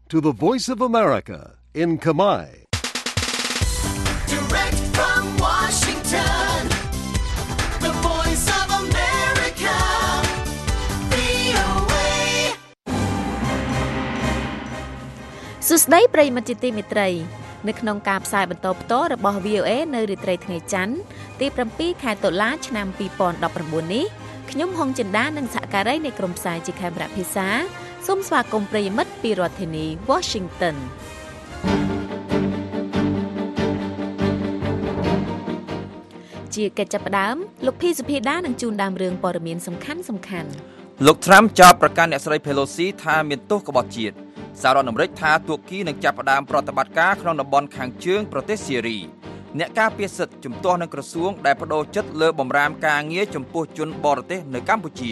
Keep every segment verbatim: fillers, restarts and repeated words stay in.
to the Voice of America in Khmer. Direct from Washington, the Voice of America, វី អូ เอសួស្តីប្រិយមិត្តជាទីមេត្រីនៅក្នុងការផ្សាយបន្តផ្ទាល់របស់ វី អូ เอ នៅរាត្រីថ្ងៃច័ន្ទទី7ខែតុលាឆ្នាំ2019នេះខ្ញុំហុងចិន្តានិងសហការីនៃក្រុមផ្សាយជាខេមរៈភាសាសូមស្វាគមន៍ប្រិយមិត្តពីរដ្ឋធានី Washington ជាកិច្ចចាប់ផ្ដើមលោកភីសុភីដានឹងជូនដើមរឿងព័ត៌មានសំខាន់សំខាន់លោក Trump ចោទប្រកាន់អ្នកស្រី Pelosi ថាមានទោសក្បត់ជាតិសហរដ្ឋអាមេរិកថាទួរគីនឹងចាប់ផ្ដើមប្រតិបត្តិការក្នុងតំបន់ខាងជើងប្រទេសស៊េរីអ្នកការពារសិទ្ធិជំទាស់នឹងក្រសួងដែលបដូរចិត្តលើបម្រាមការងារចំពោះជនបរទេសនៅកម្ពុជា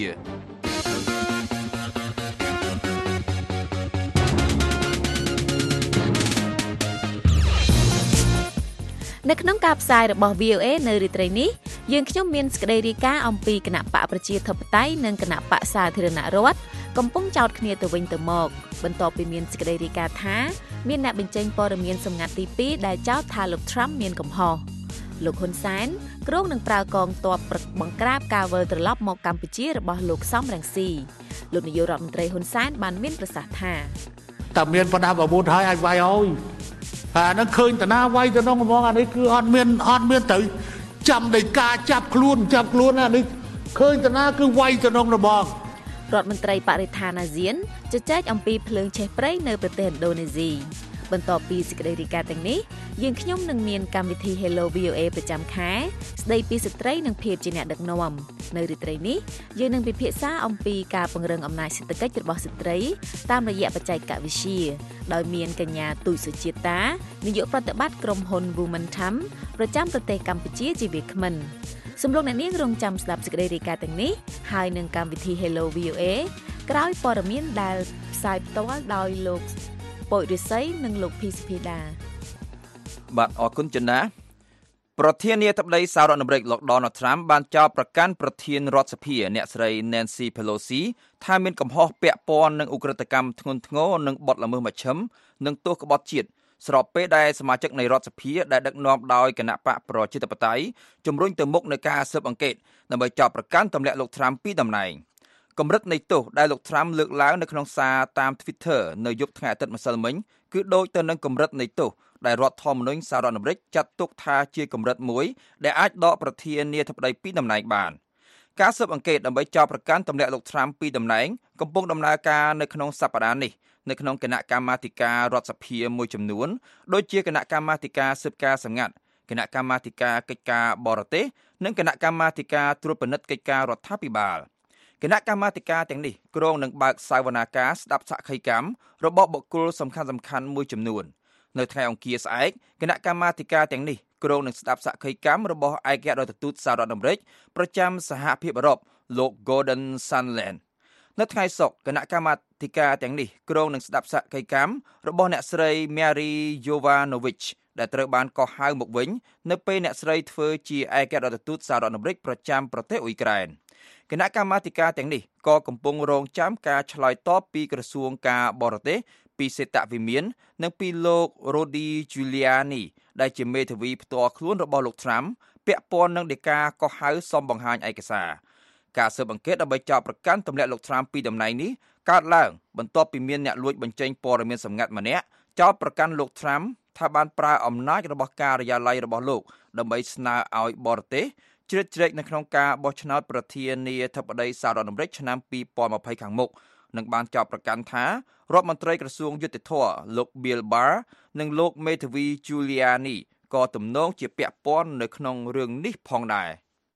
នៅក្នុងការផ្សាយរបស់ វី អូ เอ នៅរាត្រីនេះយើងខ្ញុំមានសេចក្តីរាយការណ៍អំពីគណៈបកប្រជាធិបតេយ្យនិងគណៈបកសាធារណរដ្ឋកំពុងចោទគ្នាទៅវិញទៅមកបន្ទាប់ពីមានសេចក្តីរាយការណ៍ថាមានអ្នកបញ្ចេញព័ត៌មានសម្ងាត់ទីពីរដែលចោទថាលោក Trump មានកំហុសលោកហ៊ុនសែនគ្រោងនឹងប្រើកងទ័ពបង្ក្រាបការវិលត្រឡប់មកកម្ពុជារបស់លោកសំរងស៊ីលោកនាយករដ្ឋមន្ត្រីហ៊ុនសែនបានមានប្រសាសន៍ថាតែមានប្រដាប់អាវុធហើយអាចវាយហើយអានឹងឃើញតាណាវាយទៅក្នុងហ្មងអានេះគឺអត់មានអត់មានទៅចាំដោយការចាប់ខ្លួនចាប់ខ្លួនអានេះឃើញតាណាគឺវាយទៅក្នុងរបងរដ្ឋមន្ត្រីបរិស្ថានអាស៊ានជជែកអំពីភ្លើងឆេះព្រៃនៅប្រទេសឥណ្ឌូនេស៊ីបន្ទាប់ពីសេចក្តីរាយការណ៍ទាំងនេះយើងខ្ញុំនឹងមានកម្មវិធី Hello វី អូ เอ ប្រចាំខែស្ដីពីស្ត្រីនិងភាពជាអ្នកដឹកនាំនៅរាត្រីនេះយើងនឹងពិភាក្សាអំពីការពង្រឹងអំណាចសេដ្ឋកិច្ចរបស់ស្ត្រីតាមរយៈបច្ចេកវិទ្យាដោយមានកញ្ញាទូចសុជាតានាយកប្រតិបត្តិក្រុមហ៊ុន Womentum ប្រចាំប្រទេសកម្ពុជាជាវាគ្មិនសំឡេងអ្នកនាងរងចាំស្ដាប់សេចក្តីរាយការណ៍ទាំងនេះហើយនឹងកម្មវិធី Hello វី អូ เอ ក្រោយព័ត៌មានដែលផ្សាយផ្ទាល់ដោយលោកពុយរិស័យនិងលោកភីសភីដាបាទអរគុណចិនណាប្រធានាធិបតីសហរដ្ឋអាមេរិកលោក Donald Trump បានចោទប្រកាន់ប្រធានរដ្ឋសភាអ្នកស្រី Nancy Pelosi ថាមានកំហុសពាក់ព័ន្ធនឹងឧក្រិដ្ឋកម្មធ្ងន់ធ្ងរនិងបទល្មើសមជ្ឈិមនិងទោសក្បត់ជាតិស្របពេលដែលសមាជិកនៃរដ្ឋសភាដែលដឹកនាំដោយគណៈបកប្រជាធិបតេយ្យជំរុញទៅមុខនៃការស៊ើបអង្កេតដើម្បីចោទប្រកាន់ទម្លាក់លោក Trump ពីតំណែងកម្រិតនៃទោសដែលលោក Trump លើកឡើងនៅក្នុងសារតាម Twitter នៅយប់ថ្ងៃអាទិត្យម្សិលមិញគឺដូចទៅនឹងកម្រិតនៃទោសដែលរដ្ឋធម្មនុញ្ញសហរដ្ឋអាមេរិកចាត់ទុកថាជាកម្រិតមួយដែលអាចដកប្រធានាធិបតីពីតំណែងបានការស៊ើបអង្កេតដើម្បីចោទប្រកាន់ទម្លាក់លោក Trump ពីតំណែងកំពុងដំណើរការនៅក្នុងសប្តាហ៍នេះនៅក្នុងគណៈកម្មាធិការរដ្ឋសភាមួយចំនួនដូចជាគណៈកម្មាធិការស៊ើបការសម្ងាត់គណៈកម្មាធិការកិច្ចការបរទេសនិងគណៈកម្មាធិការត្រួតពិនិត្យកិច្ចការរដ្ឋាភិបាលគណៈកម្មាធិការទាំងនេះគ្រោងនឹងបើកសវនាការស្ដាប់សាក្ខីកម្មរបស់បុគ្គលសំខាន់សំខាន់មួយចំនួននៅថ្ងៃអង្គារស្អែកគណៈកម្មាធិការទាំងនេះគ្រោងនឹងស្ដាប់សាក្ខីកម្មរបស់ឯករដ្ឋទូតសហរដ្ឋអាមេរិកប្រចាំសហភាពអឺរ៉ុបលោក Gordon Sondland នៅថ្ងៃសុក្រគណៈកម្មាធិការទាំងនេះគ្រោងនឹងស្ដាប់សាក្ខីកម្មរបស់អ្នកស្រី Mary Yovanovitch ដែលត្រូវបានកោះហៅមកវិញនៅពេលអ្នកស្រីធ្វើជាឯករដ្ឋទូតសហរដ្ឋអាមេរិកប្រចាំប្រទេសអ៊ុយក្រែនគណៈកម្មាធិការទាំងនេះក៏កំពុងរងចាំការឆ្លើយតបពីក្រសួងការបរទេសពីសេតវិមាននិងពីលោក Rudy Giuliani ដែលជាមេធាវីផ្ទាល់ខ្លួនរបស់លោក Trump ពាក់ព័ន្ធនឹងដីកាកោះហៅសំបង្ហាញឯកសារការស៊ើបអង្កេតដើម្បីចោទប្រកាន់ទម្លាក់លោក Trump ពីតំណែងនេះកើតឡើងបន្ទាប់ពីមានអ្នកលួចបញ្ចេញព័ត៌មានសម្ងាត់ម្នាក់ចោទប្រកាន់លោក Trump ថាបានប្រើអំណាចរបស់ការិយាល័យរបស់លោកដើម្បីស្នើឲ្យបរទេសជ្រៀតជ្រែកនៅក្នុងការបោះឆ្នោតប្រធានាធិបតីសហរដ្ឋអាមេរិកឆ្នាំពីរពាន់ยี่สิบខាងមុខនិងបានចោទប្រកាន់ថារដ្ឋមន្ត្រីក្រសួងយុតិធធម៌លោក Bill Barr និងលោកមេធាវី Giuliani ក៏ទំនងជាពាក់ព័ន្ធនៅក្នុងរឿងនេះផងដែរ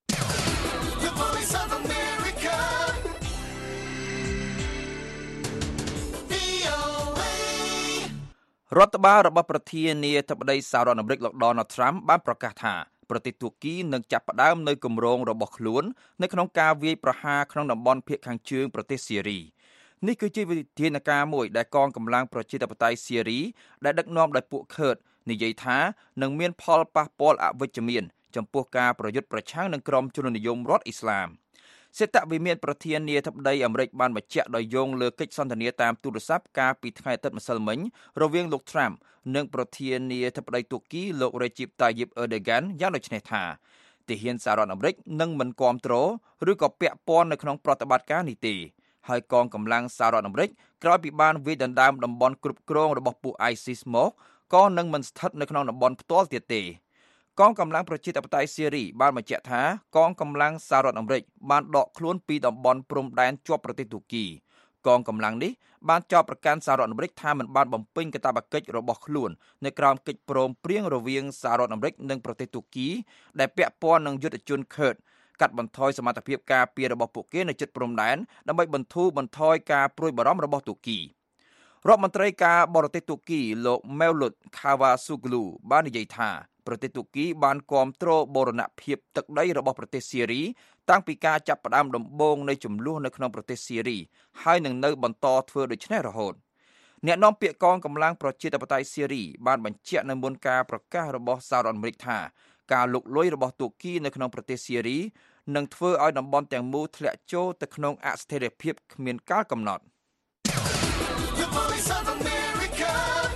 រដ្ឋបាលរបស់ប្រធានាធិបតីសហរដ្ឋអាមេរិកលោក Donald Trump បានប្រកាសថាប្រទេសទួរគីនឹងចាប់ផ្ដើមនៅគម្រោងរបស់ខ្លួននៅក្នុងការវាយប្រហារក្នុងតំបន់ភាគខាងជើងប្រទេសស៊េរីនេះគឺជាវិធានការមួយដែលកងកម្លាំងប្រជាធិបតេយ្យស៊េរីដែលដឹកនាំដោយពួកខឺតនិយាយថានឹងមានផលប៉ះពាល់អវិជ្ជមានចំពោះការប្រយុទ្ធប្រឆាំងនឹងក្រុមជននិយមរដ្ឋអ៊ីស្លាមសេតវិមានប្រធានាធិបតីអាមេរិកបានបញ្ជាក់ដោយយោងលើកិច្ចសន្ទនាតាមទូរស័ព្ទកាលពីថ្ងៃអាទិត្យម្សិលមិញរវាងលោក Trump និងប្រធានាធិបតីទូគីលោក Recep Tayyip Erdogan យ៉ាងដូចនេះថាទាហានសហរដ្ឋអាមេរិកនឹងមិនគាំទ្រឬក៏ពាក់ព័ន្ធនៅក្នុងប្រតិបត្តិការនេះទេហើយកងកម្លាំងសហរដ្ឋអាមេរិកក្រោយពីបានវាយដណ្ដើមតំបន់គ្រប់គ្រងរបស់ពួក ISIS មកក៏នឹងមិនស្ថិតនៅក្នុងតំបន់ផ្ទាល់ទៀតទេកងកម្លាំងប្រជាធិបតេយ្យស៊េរីបានបញ្ជាក់ថាកងកម្លាំងសហរដ្ឋអាមេរិកបានដកខ្លួនពីតំបន់ព្រំដែនជាប់ប្រទេសទូគីកងកម្លាំងនេះបានចោទប្រកាន់សហរដ្ឋអាមេរិកថាមិនបានបំពេញកាតព្វកិច្ចរបស់ខ្លួននៅក្រោមកិច្ចព្រមព្រៀងរវាងសហរដ្ឋអាមេរិកនិងប្រទេសទូគីដែលពាក់ព័ន្ធនឹងយុទ្ធជនឃឺតកាត់បន្ថយសមត្ថភាពការពាររបស់ពួកគេនៅជិតព្រំដែនដើម្បីបន្ធូរបន្ថយការព្រួយបារម្ភរបស់ទូគីរដ្ឋមន្ត្រីការបរទេសទូគីលោក Mevlut Cavusoglu បាននិយាយថាប្រទេសទូគីបានគាំទ្របូរណភាពទឹកដីរបស់ប្រទេសស៊េរីតាំងពីការចាប់ផ្ដើមដំបូងនៃចំនួននៅក្នុងប្រទេសស៊េរីហើយនឹងនៅបន្តធ្វើដូច្នេះរហូតអ្នកនាំពាក្យកងកម្លាំងប្រជាធិបតេយ្យស៊េរីបានបញ្ជាក់នៅមុនការប្រកាសរបស់សហរដ្ឋអាមេរិកថាការលុកលុយរបស់ទូគីនៅក្នុងប្រទេសស៊េរីនឹងធ្វើឲ្យតំបន់ទាំងមូលធ្លាក់ចូលទៅក្នុងអស្ថិរភាពគ្មានកាលកំណត់ The Voice of America.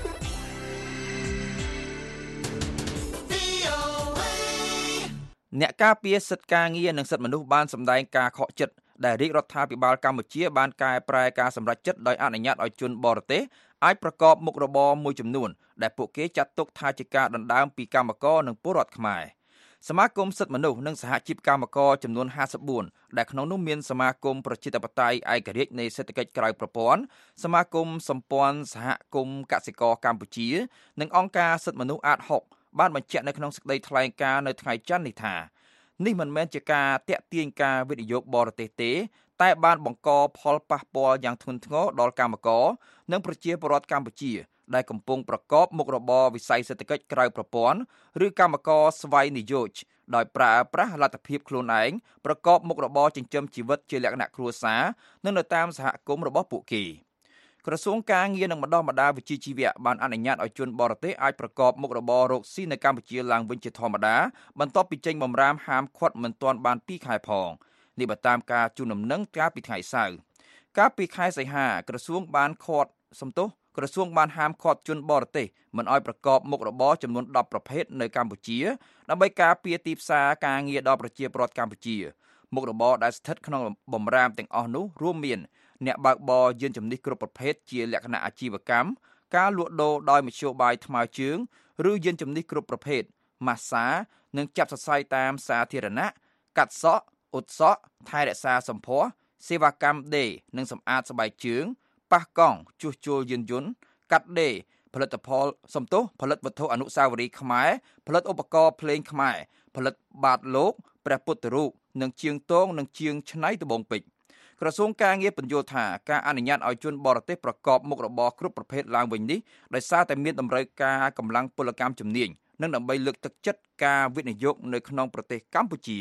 អ្នកការពារសិទ្ធិការងារនិងសិទ្ធិមនុស្សបានសម្ដែងការខកចិត្តដែលរាជរដ្ឋាភិបាលកម្ពុជាបានកែប្រែការសម្រេចចិត្តដោយអនុញ្ញាតឲ្យជនបរទេសអាចប្រកបមុខរបរមួយចំនួនដែលពួកគេចាត់ទុកថាជាការដណ្ដើមពីកម្មករនិងពលរដ្ឋខ្មែរសមាគមសិទ្ធិមនុស្សនិងសហជីពកម្មករចំនួនห้าสิบสี่ដែលក្នុងនោះមានសមាគមប្រជាធិបតេយ្យឯករាជ្យនៃសេដ្ឋកិច្ចក្រៅប្រព័ន្ធសមាគមសម្ព័ន្ធសហគមន៍កសិករកម្ពុជានិងអង្គការសិទ្ធិមនុស្សអាតหกបានបញ្ជាក់នៅក្នុងសេចក្តីថ្លែងការណ៍នៅថ្ងៃច័ន្ទនេះថានេះមិនមែនជាការតាក់ទាញការវិនិយោគបរទេសទេតែបានបង្កផលប៉ះពាល់យ៉ាងធ្ងន់ធ្ងរដល់កម្មករនិងប្រជាពលរដ្ឋកម្ពុជាដែលកំពុងប្រកបមុខរបរវិស័យសេដ្ឋកិច្ចក្រៅប្រព័ន្ធឬកម្មករស្វ័យនិយោជដោយប្រើប្រាស់លទ្ធភាពខ្លួនឯងប្រកបមុខរបរចិញ្ចឹមជីវិតជាលក្ខណៈគ្រួសារនិងនៅតាមសហគមន៍របស់ពួកគេក្រសួងការងារនិងបណ្ដុះបណ្ដាលវិជ្ជាជីវៈបានអនុញ្ញាតឲ្យជនបរទេសអាចប្រកបមុខរបររកស៊ីនៅកម្ពុជាឡើងវិញជាធម្មតាបន្ទាប់ពីចេញបម្រាមហាមឃាត់មិនទាន់បានពីរខែផងនេះបើតាមការជូនដំណឹងកាលពីថ្ងៃសៅរ៍កាលពីខែសីហាក្រសួងបានឃាត់សំទោសក្រសួងបានហាមឃាត់ជនបរទេសមិនឲ្យប្រកបមុខរបរចំនួនដប់ប្រភេទនៅកម្ពុជាដើម្បីការពារទីផ្សារការងារដល់ប្រជាពលរដ្ឋកម្ពុជាមុខរបរដែលស្ថិតក្នុងបម្រាមទាំងអស់នោះរួមមានអ្នកបើកបរយានជំនិះគ្រប់ប្រភេទជាលក្ខណៈអាជីវកម្មការលក់ដូរដោយមធ្យោបាយថ្មើរជើងឬយានជំនិះគ្រប់ប្រភេទម៉ាស្សានិងចាប់សរសៃតាមសាធារណៈកាត់សក់អ៊ុតសក់ថែរក្សាសម្ផស្សសេវាកម្មដេរនិងសម្អាតស្បែកជើងប៉ះកង់ជួសជុលយានយន្តកាត់ដេរផលិតផលសំទោសផលិតវត្ថុអនុស្សាវរីយ៍ខ្មែរផលិតឧបករណ៍ភ្លេងខ្មែរផលិតបាតលោកព្រះពុទ្ធរូបនិងជាងទងនិងជាងឆ្នៃត្បូងពេជ្រក្រសួងការងារបញ្យល់ថាការអនុញ្ញាតឲ្យជនបរទេសប្រកបមុខរបរគ្រប់ប្រភេទឡើងវិញនេះដោយសារតែមានតម្រូវការកម្លាំងពលកម្មជំនាញនិងដើម្បីលើកទឹកចិត្តការវិនិយោគនៅក្នុងប្រទេសកម្ពុជា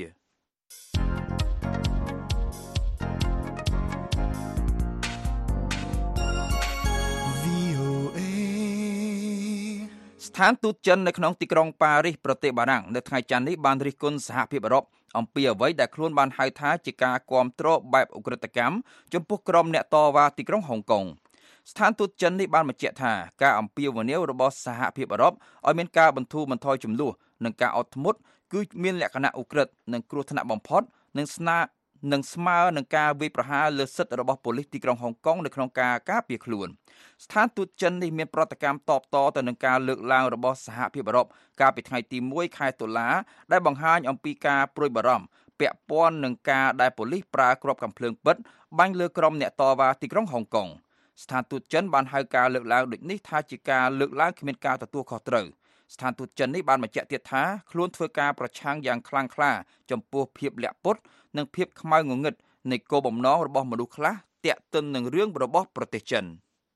ស្ថានទូតចិននៅក្នុងទីក្រុងប៉ារីសប្រទេសបារាំងនៅថ្ងៃច័ន្ទនេះបានរិះគន់សហភាពអឺរ៉ុបអំពីអ្វីដែលខ្លួនបានហៅថាជាការគាំទ្របែបឧក្រិដ្ឋកម្មចំពោះក្រុមអ្នកតវ៉ាទីក្រុងហុងកុងស្ថានទូតចិននេះបានបញ្ជាក់ថាការអំពាវនាវរបស់សហភាពអឺរ៉ុបឲ្យមានការបន្ធូរបន្ថយចំនួននិងការអត់ធ្មត់គឺមានលក្ខណៈឧក្រិដ្ឋនិងគ្រោះថ្នាក់បំផុតនិងស្នានឹងស្មើនឹងការវាយប្រហារលើសិទ្ធិរបស់ប៉ូលីសទីក្រុងហុងកុងនៅក្នុងការការពារខ្លួនស្ថានទូតចិននេះមានប្រតិកម្មតបតទៅនឹងការលើកឡើងរបស់សហភាពអឺរ៉ុបកាលពីថ្ងៃទីមួយខែតុលាដែលបង្ហាញអំពីការព្រួយបារម្ភពាក់ព័ន្ធនឹងការដែលប៉ូលីសប្រើគ្រាប់កាំភ្លើងពិតបាញ់លើក្រុមអ្នកតវ៉ាទីក្រុងហុងកុងស្ថានទូតចិនបានហៅការលើកឡើងដូចនេះថាជាការលើកឡើងគ្មានការទទួលខុសត្រូវស្ថានទូតចិននេះបានបញ្ជាក់ទៀតថាខ្លួនធ្វើការប្រឆាំងយ៉ាងខ្លាំងក្លាចំពោះភាពលាក់ពុតនិងភាពខ្មៅងងឹតនៃគោលបំណងរបស់មនុស្សខ្លះទាក់ទិននឹងរឿងរបស់ប្រទេសចិន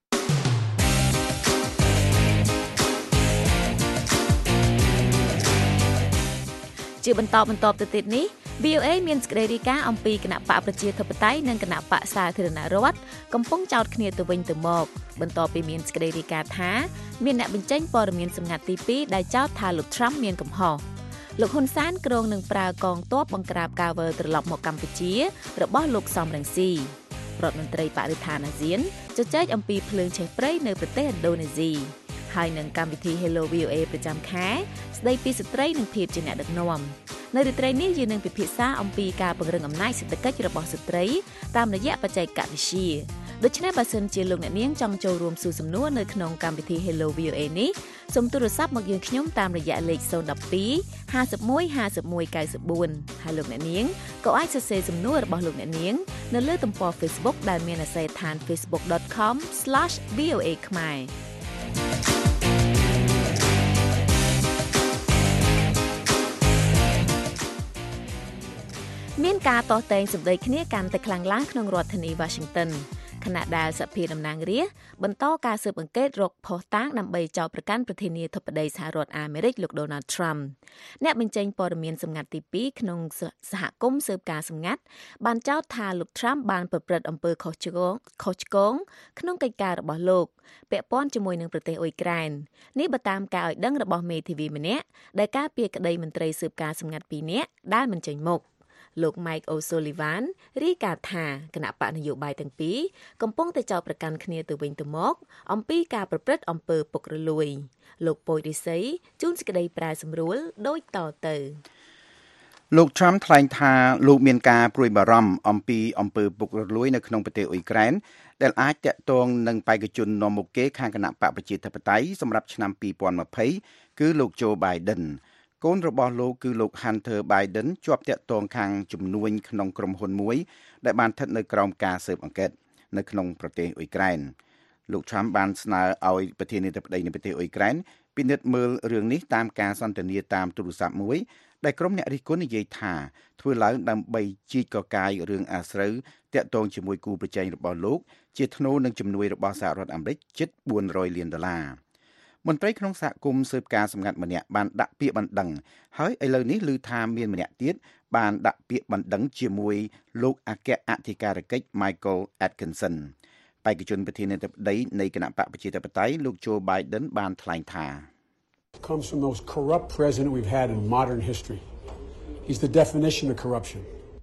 ជាបន្តបន្តទៅទៀតនេះ វី អូ เอ មានសេចក្តីរាយការណ៍អំពីគណៈបកប្រជាធិបតេយ្យនិងគណៈបកសាធារណរដ្ឋកំពុងចោទគ្នាទៅវិញទៅមកបន្ទាប់ពីមានសេចក្តីរាយការណ៍ថាមានអ្នកបញ្ចេញព័ត៌មានសម្ងាត់ទីពីរដែលចោទថាលោក Trump មានកំហុសលោកហ៊ុនសែនគ្រងនឹងប្រើកងទ័ពបង្ក្រាបការវិលត្រឡប់មកកម្ពុជារបស់លោកសំរងស៊ីរដ្ឋមន្ត្រីបរិស្ថានអាស៊ានជជែកអំពីភ្លើងឆេះព្រៃនៅប្រទេសឥណ្ឌូនេស៊ីហើយនឹងកម្មវិធី Hello វី អូ เอ ប្រចាំខែស្ដីពីស្ត្រីនិងភាពជាអ្នកដឹកនាំនៅរាត្រីនេះយើងនឹងពិភាក្សាអំពីការពង្រឹងអំណាចសេដ្ឋកិច្ចរបស់ស្ត្រីតាមរយៈបច្ចេកវិទ្យាដូច្នេះបើសិនជាលោកអ្នកនាងចង់ចូលរួមសួរសំណួរនៅក្នុងកម្មវិធី Hello វី អូ เอ នេះសូមទូរស័ព្ទមកយើងខ្ញុំតាមរយៈលេខศูนย์ หนึ่ง สอง ห้า หนึ่ง หนึ่ง หนึ่ง เก้า สี่ ហើយលោកអ្នកនាងក៏អាចសរសេរសំណួររបស់លោកអ្នកនាងនៅលើទំព័រ Facebook ដែលមានអាសយដ្ឋាន facebook dot com slash v o a ខ្មែរមានការតតែងសម្ដីគ្នាកាន់តែខ្លាំងឡើងក្នុងរដ្ឋធានី Washington ខណៈដែលសភាតំណាងរាស្ត្របន្តការស៊ើបអង្កេតរកភស្តុតាងដើម្បីចោទប្រកាន់ប្រធានាធិបតីសហរដ្ឋអាមេរិកលោក Donald Trump អ្នកបញ្ចេញព័ត៌មានសម្ងាត់ទីពីរក្នុងសហគមន៍ស៊ើបការសម្ងាត់បានចោទថាលោក Trump បានប្រព្រឹត្តអំពើខុសឆ្គងខុសឆ្គងក្នុងកិច្ចការរបស់លោកពាក់ព័ន្ធជាមួយនឹងប្រទេសអ៊ុយក្រែននេះបើតាមការឲ្យដឹងរបស់មេធាវីម្នាក់ដែលការពារក្តីមន្ត្រីស៊ើបការសម្ងាត់ពីរនាក់ដែលមិនចេញមុខលោក Mike O'Sullivan រាយការណ៍ថាគណៈបកនយោបាយទាំងពីរកំពុងតែចោទប្រកាន់គ្នាទៅវិញទៅមកអំពីការប្រព្រឹត្តអំពើពុករលួយលោកពូចរិស័យជួនសេចក្តីប្រែសម្រួលដូចតទៅលោក Trump ថ្លែងថាលោកមានការព្រួយបារម្ភអំពីអំពើពុករលួយនៅក្នុងប្រទេសអ៊ុយក្រែនដែលអាចតាក់ទងនឹងបេក្ខជននាំមុខគេខាងគណៈបកប្រជាធិបតេយ្យសម្រាប់ឆ្នាំពីរពាន់ยี่สิบគឺលោក Joe Bidenកូនរបស់លោកគឺលោក Hunter Biden ជាប់តាក់ទងខាងជំនួញក្នុងក្រុមហ៊ុនមួយដែលបានស្ថិតនៅក្រោមការស៊ើបអង្កេតនៅក្នុងប្រទេសអ៊ុយក្រែនលោក Trump បានស្នើឲ្យប្រធានាធិបតីនៃប្រទេសអ៊ុយក្រែនពិនិត្យមើលរឿងនេះតាមការសន្ទនាតាមទូរស័ព្ទមួយដែលក្រុមអ្នករិះគន់និយាយថាធ្វើឡើងដើម្បីជីកកកាយរឿងអាស្រូវតាក់ទងជាមួយគូប្រជែងរបស់លោកជាថ្នូរនឹងជំនួយរបស់សហរដ្ឋអាមេរិកជិតបួនរយលានដុល្លារមន្ត្រីក្នុងសហគមន៍ស៊ើបការសម្ងាត់ម្នាក់បានដាក់ពាក្យបណ្ដឹងហើយឥឡូវនេះឮថាមានម្នាក់ទៀតបានដាក់ពាក្យបណ្ដឹងជាមួយលោកអគ្គអធិការកិច្ច Michael Atkinson បេក្ខជនប្រធានាធិបតីនៃគណៈបកប្រជាធិបតេយ្យលោក Joe Biden បានថ្លែងថា comes from the most corrupt president we've had in modern history. He's the definition of corruption.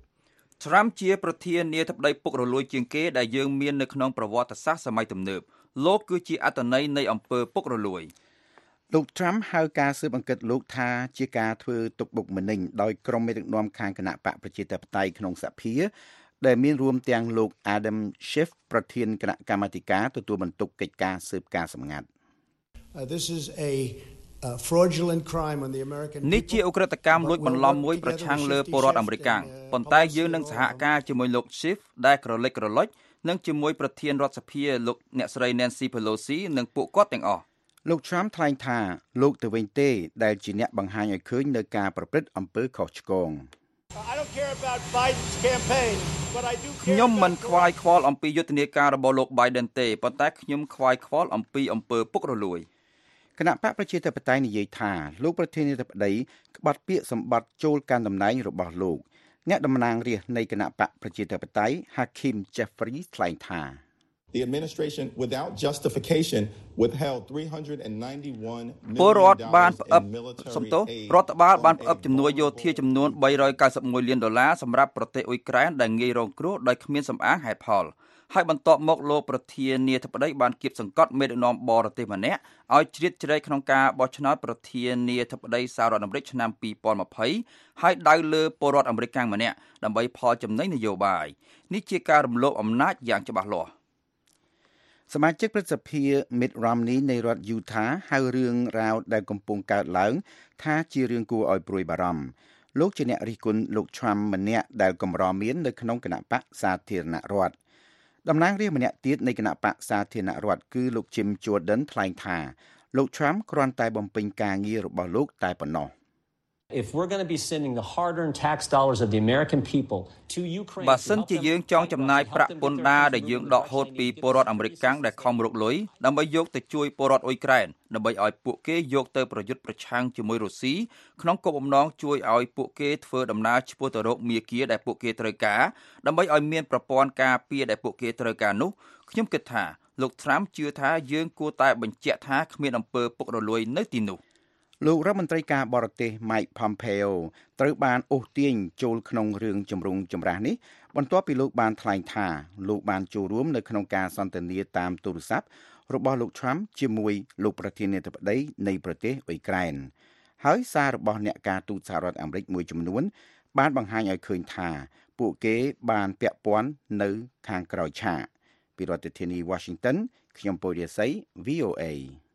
Trump ជាប្រធានាធិបតីពុករលួយជាងគេដែលយើងមាននៅក្នុងប្រវត្តិសាស្ត្រសម័យទំនើបលោកគឺជាអត្តន័យនៃអំពើពុករលួយលោក Trump ហៅការស៊ើបអង្កេតលោកថាជាការធ្វើទុកបុកម្នេញដោយក្រុមមេដឹកនាំខាងគណៈបកប្រជាធិបតេយ្យក្នុងសភាដែលមានរួមទាំងលោក Adam Schiff ប្រធានគណៈកម្មាធិការទទួលបន្ទុកកិច្ចការស៊ើបការសម្ងាត់ uh, This is a uh, fraudulent crime on the American people. នេះជាឧក្រិដ្ឋកម្មលួចបន្លំមួយប្រឆាំងលើពលរដ្ឋអាមេរិកប៉ុន្តែយើងនឹងសហការជាមួយលោក Schiff ដែលក្រឡិចក្រឡុចនិងជាមួយប្រធានរដ្ឋសភាលោកអ្នកស្រី Nancy Pelosi និងពួកគាត់ទាំងអស់លោក Trump ថ្លែងថាលោកទៅវិញទេដែលជាអ្នកបង្ហាញឲ្យឃើញនៅការប្រព្រឹត្តអំពើខុសឆ្គង I don't care about Biden's campaign, but I do care. ខ្ញុំមិនខ្វាយខ្វល់អំពីយុទ្ធនាការរបស់លោក Biden ទេប៉ុន្តែខ្ញុំខ្វាយខ្វល់អំពីអំពើពុករលួយគណៈបកប្រជាធិបតេយ្យនិយាយថាលោកប្រធានាធិបតីក្បត់ពាក្យសម្បត្តិចូលកាន់តំណែងរបស់លោកអ្នកតំណាងរាស្ត្រនៃគណៈបកប្រជាធិបតេយ្យ Hakeem Jeffries ថ្លែងថា The administration without justification withheld three hundred ninety-one million ពលរដ្ឋបានផ្អឹបសំទោសរដ្ឋបាលបានផ្អឹបជំនួយយោធាចំនួនបីរយเก้าสิบเอ็ดលានដុល្លារសម្រាប់ប្រទេសអ៊ុយក្រែនដែលងាយរងគ្រោះដោយគ្មានសម្អាងហេតុផលហើយបន្ទាប់មកលោកប្រធានាធិបតីបានគៀបសង្កត់មេដឹកនាំបរទេសម្នាក់ឲ្យជ្រៀតជ្រែកក្នុងការបោះឆ្នោតប្រធានាធិបតីសហរដ្ឋអាមេរិកឆ្នាំពីរពាន់ยี่สิบហើយដៅលើពលរដ្ឋអាមេរិកម្នាក់ដើម្បីផលចំណេញនយោបាយនេះជាការរំលោភអំណាចយ៉ាងច្បាស់លាស់សមាជិកព្រឹទ្ធសភា Mitt Romney នៃរដ្ឋ Utah ហៅរឿងរ៉ាវដែលកំពុងកើតឡើងថាជារឿងគួរឲ្យព្រួយបារម្ភលោកជាអ្នករិះគន់លោក Trump ម្នាក់ដែលកម្រមាននៅក្នុងគណៈបកសាធារណរដ្ឋតំណាងរាស្ត្រម្នាក់ទៀតនៃគណៈបកសាធារណរដ្ឋគឺលោក Jim Jordan ថ្លែងថាលោក Trump គ្រាន់តែបំពេញការងាររបស់លោកតែប៉ុណ្ណោះ If we're going to be sending the hard-earned tax dollars of the American people to Ukraine បើសិនជាយើងចង់ចំណាយប្រាក់ពន្ធដារដែលយើងដកហូតពីពលរដ្ឋអាមេរិកកាំងដែលខំរកលុយដើម្បីយកទៅជួយពលរដ្ឋអ៊ុយក្រែនដើម្បីឲ្យពួកគេយកទៅប្រយុទ្ធប្រឆាំងជាមួយរុស្ស៊ីក្នុងគោលបំណងជួយឲ្យពួកគេធ្វើដំណើរឆ្ពោះទៅរកមាគ៌ាដែលពួកគេត្រូវការដើម្បីឲ្យមានប្រព័ន្ធការពារដែលពួកគេត្រូវការនោះខ្ញុំគិតថាលោក Trump ជឿថាយើងគួរតែបញ្ជាក់ថាគ្មានអំពើពុករលួយនៅទីនោះលោករដ្ឋមន្ត្រីការបរទេស Mike Pompeo ត្រូវបានអូសទាញចូលក្នុងរឿងជំរុំចម្រាស់នេះបន្ទាប់ពីលោកបានថ្លែងថាលោកបានចូលរួមនៅក្នុងការសន្ទនាតាមទូរស័ព្ទរបស់លោក Trump ជាមួយលោកប្រធានាធិបតីនៃប្រទេសអ៊ុយក្រែនហើយសាររបស់អ្នកការទូតសហរដ្ឋអាមេរិកមួយចំនួនបានបង្ហាញឲ្យឃើញថាពួកគេបានពាក់ព័ន្ធនៅខាងក្រោយឆាកពីរដ្ឋធានី Washington ខ្ញុំពូរិស័យ V O A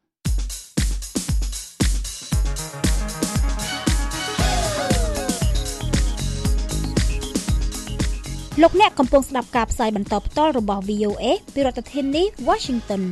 លោកអ្នកកំពុងស្ដាប់ការផ្សាយបន្តផ្ទាល់របស់ V O A ពីរដ្ឋធានី Washington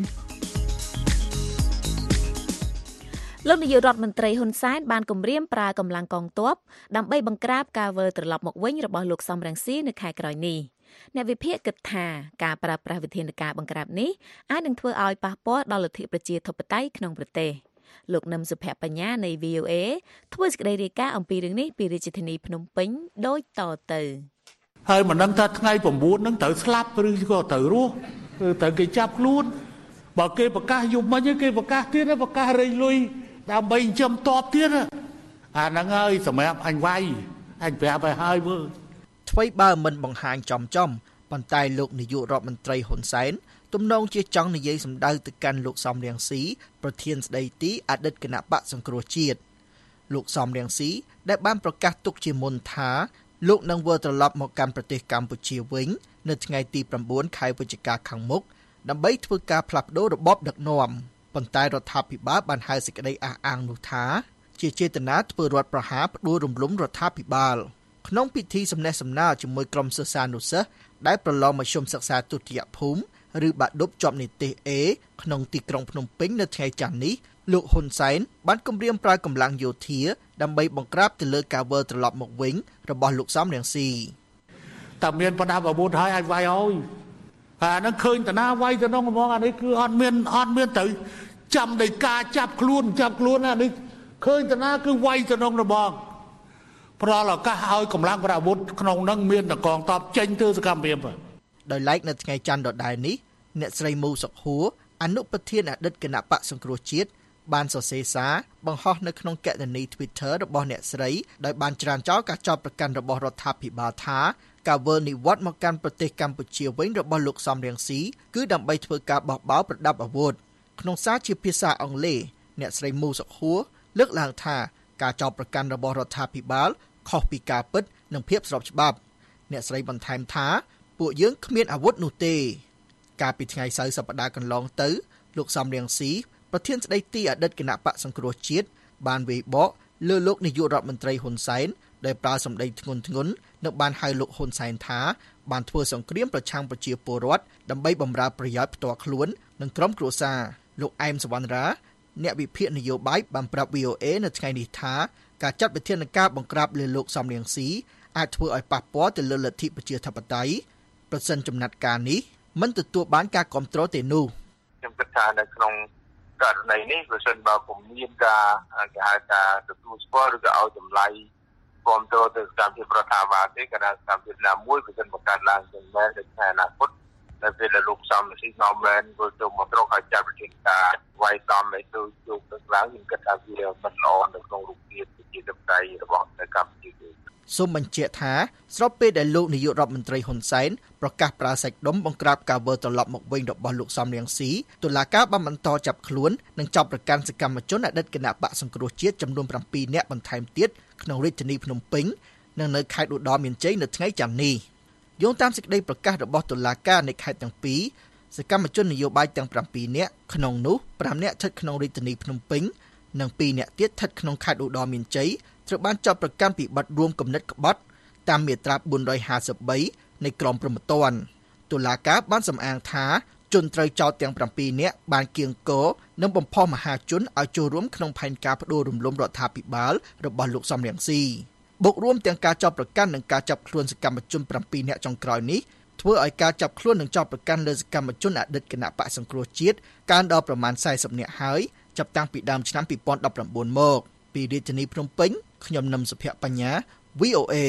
លោកនាយករដ្ឋមន្ត្រីហ៊ុនសែនបានគម្រាមប្រើកម្លាំងកងទ័ពដើម្បីបង្ក្រាបការវិលត្រឡប់មកវិញរបស់លោកសំរងស៊ីនៅខែក្រោយនេះអ្នកវិភាគគិតថាការប្រើប្រាស់វិធានការបង្ក្រាបនេះអាចនឹងធ្វើឲ្យប៉ះពាល់ដល់លទ្ធិប្រជាធិបតេយ្យក្នុងប្រទេសលោកនឹមសុភ័ក្របញ្ញានៃ V O A ធ្វើសេចក្តីរាយការណ៍អំពីរឿងនេះពីរាជធានីភ្នំពេញដូចតទៅហើយមិនដឹងថាថ្ងៃ៩ហ្នឹងត្រូវស្លាប់ឬក៏ត្រូវរស់ឬត្រូវគេចាប់ខ្លួនបើគេប្រកាសយប់មិញគេប្រកាសទៀតប្រកាសរៃលុយដើម្បីចិញ្ចឹមតបទៀតអាហ្នឹងហើយសម្រាប់អញវាយអញប្រាប់ឲ្យហើយមើលថ្មីបើមិនបង្ហាញចំចំប៉ុន្តែលោកនាយករដ្ឋមន្ត្រីហ៊ុនសែនទំនងជាចង់និយាយសម្ដៅទៅកាន់លោកសំរងស៊ីប្រធានស្ដីទីអតីតគណៈបកសង្គ្រោះជាតិលោកសំរងស៊ីដែលបានប្រកាសទុកជាមុនថាលោកនឹងវិលត្រឡប់មកកាន់ប្រទេសកម្ពុជាវិញនៅថ្ងៃទី៩ខែវិច្ឆិកាខាងមុខដើម្បីធ្វើការផ្លាស់ប្តូររបបដឹកនាំប៉ុន្តែរដ្ឋាភិបាលបានហៅសេចក្តីអះអាងនោះថាជាចេតនាធ្វើរដ្ឋប្រហារផ្ដួលរំលំរដ្ឋាភិបាលក្នុងពិធីសំណេះសំណាលជាមួយក្រុមសិស្សានុសិស្សដែលប្រឡងមធ្យមសិក្សាទុតិយភូមិឬបាក់ឌុបជាប់និទេស A ក្នុងទីក្រុងភ្នំពេញនៅថ្ងៃច័ន្ទនេះលោកហ៊ុនសែនបានគម្រាមប្រើកម្លាំងយោធាដើម្បីបង្ក្រាបទៅលើការវិលត្រឡប់មកវិញរបស់លោកសំរងស៊ីតែមានប្រដាប់អាវុធហើយអាចវាយឲ្យអាហ្នឹងឃើញតាណាវាយទៅនោះហ្មងអានេះគឺអត់មានអត់មានទៅចាំដោយការចាប់ខ្លួនចាប់ខ្លួនអានេះឃើញតាណាគឺវាយទៅនោះរបស់ប្រឡឱកាសឲ្យកម្លាំងប្រដាប់អាវុធក្នុងហ្នឹងមានតកងតបចេញទៅសកម្មភាពដោយឡែកនៅថ្ងៃច័ន្ទដដែលនេះអ្នកស្រីមូសុខហួរអនុប្រធានអតីតគណៈបកសង្គ្រោះជាតិបានសរសេរសារបង្ហោះនៅក្នុងគណនី Twitter របស់អ្នកស្រីដោយបានច្រានចោលការចោទប្រកាន់របស់រដ្ឋាភិបាលថាការវិលនិវត្តន៍មកកាន់ប្រទេសកម្ពុជាវិញរបស់លោកសំរងស៊ីគឺដើម្បីធ្វើការបោះបោរប្រដាប់អាវុធក្នុងសារជាភាសាអង់គ្លេសអ្នកស្រីមូសុខហួរលើកឡើងថាការចោទប្រកាន់របស់រដ្ឋាភិបាលខុសពីការពិតនិងភាពស្របច្បាប់អ្នកស្រីបន្ថែមថាពួកយើងគ្មានអាវុធនោះទេកាលពីថ្ងៃសៅរ៍សប្តាហ៍កន្លងទៅលោកសំរងស៊ីប្រធានស្ដីទីអតីតគណៈបកសង្គ្រោះជាតិបានវាយបកលើលោកនាយករដ្ឋមន្ត្រីហ៊ុនសែនដែលប្រើសម្ដីធ្ងន់ធ្ងរនិងបានហៅលោកហ៊ុនសែនថាបានធ្វើសង្គ្រាមប្រឆាំងប្រជាពលរដ្ឋដើម្បីបម្រើប្រយោជន៍ផ្ទាល់ខ្លួននិងក្រុមគ្រួសារលោកអែមសវណ្ណរាអ្នកវិភាគនយោបាយបានប្រាប់ V O A នៅថ្ងៃនេះថាការចាត់វិធានការបង្ក្រាបលើលោកសំរងស៊ីអាចធ្វើឲ្យប៉ះពាល់ទៅលើលទ្ធិប្រជាធិបតេយ្យប្រសិនចំណាត់ការនេះមិនទទួលបានការគាំទ្រទេនោះខ្ញុំគិតថានៅក្នុងករណីនេះប្រសិនបើពុំមានការគេហៅថាទទួលស្គាល់ឬក៏ឲ្យតម្លៃគាំទ្រទៅកម្មវិធីរដ្ឋាភិបាលទេគណៈកម្មវិធីណាមួយប្រសិនបង្កើតឡើងយ៉ាងម៉េចនៅថ្ងៃអនាគតនៅពេលដែលលោកសំរងស៊ីនាំមែនវិលទៅមកត្រកឲ្យចាត់វិធានការវាយដំឲ្យទៅជោគទៅឡើងខ្ញុំគិតថាវាមិនល្អនៅក្នុងរូបភាពប្រជាធិបតេយ្យរបស់នៅកម្ពុជាទេសូមបញ្ជាក់ថាស្របពេលដែលលោកនាយករដ្ឋមន្ត្រីហ៊ុនសែនប្រកាសប្រើសាច់ដុំបង្ក្រាបការវិលត្រឡប់មកវិញរបស់លោកសំរងស៊ីតុលាការបានបន្តចាប់ខ្លួននិងចាប់ប្រកាន់សកម្មជនអតីតគណៈបកសង្គ្រោះជាតិចំនួនប្រាំពីរនាក់បន្ថែមទៀតក្នុងរាជធានីភ្នំពេញនិងនៅខេត្តឧត្តរមានជ័យនៅថ្ងៃច័ន្ទនេះយោងតាមសេចក្តីប្រកាសរបស់តុលាការនៃខេត្តទាំងពីរសកម្មជននយោបាយទាំងប្រាំពីរនាក់ក្នុងនោះប្រាំនាក់ស្ថិតក្នុងរាជធានីភ្នំពេញនិងពីរនាក់ទៀតស្ថិតក្នុងខេត្តឧត្តរមានជ័យត្រូវបានចាប់ប្រកាន់ពីបទរួមគំនិតក្បត់តាមមាត្រាបួនរយហាសិបបីនៃក្រមព្រហ្មទណ្ឌតុលាការបានសម្អាងថាជនត្រូវចោទទាំងប្រាំពីរនាក់បានគៀងគរនិងបំផុសមហាជនឲ្យចូលរួមក្នុងផែនការផ្ដួលរំលំរដ្ឋាភិបាលរបស់លោកសំរងស៊ីបូករួមទាំងការចាប់ប្រកាន់និងការចាប់ខ្លួនសកម្មជនប្រាំពីរនាក់ចុងក្រោយនេះធ្វើឲ្យការចាប់ខ្លួននិងចាប់ប្រកាន់លើសកម្មជនអតីតគណៈបកសង្គ្រោះជាតិកើនដល់ប្រមាណសែសិបនាក់ហើយចាប់តាំងពីដើមឆ្នាំពីរពាន់ដប់ប្រាំបួនមកពីរាជធានីភ្នំពេញខ្ញុំនឹមសុភ័ក្របញ្ញា V O A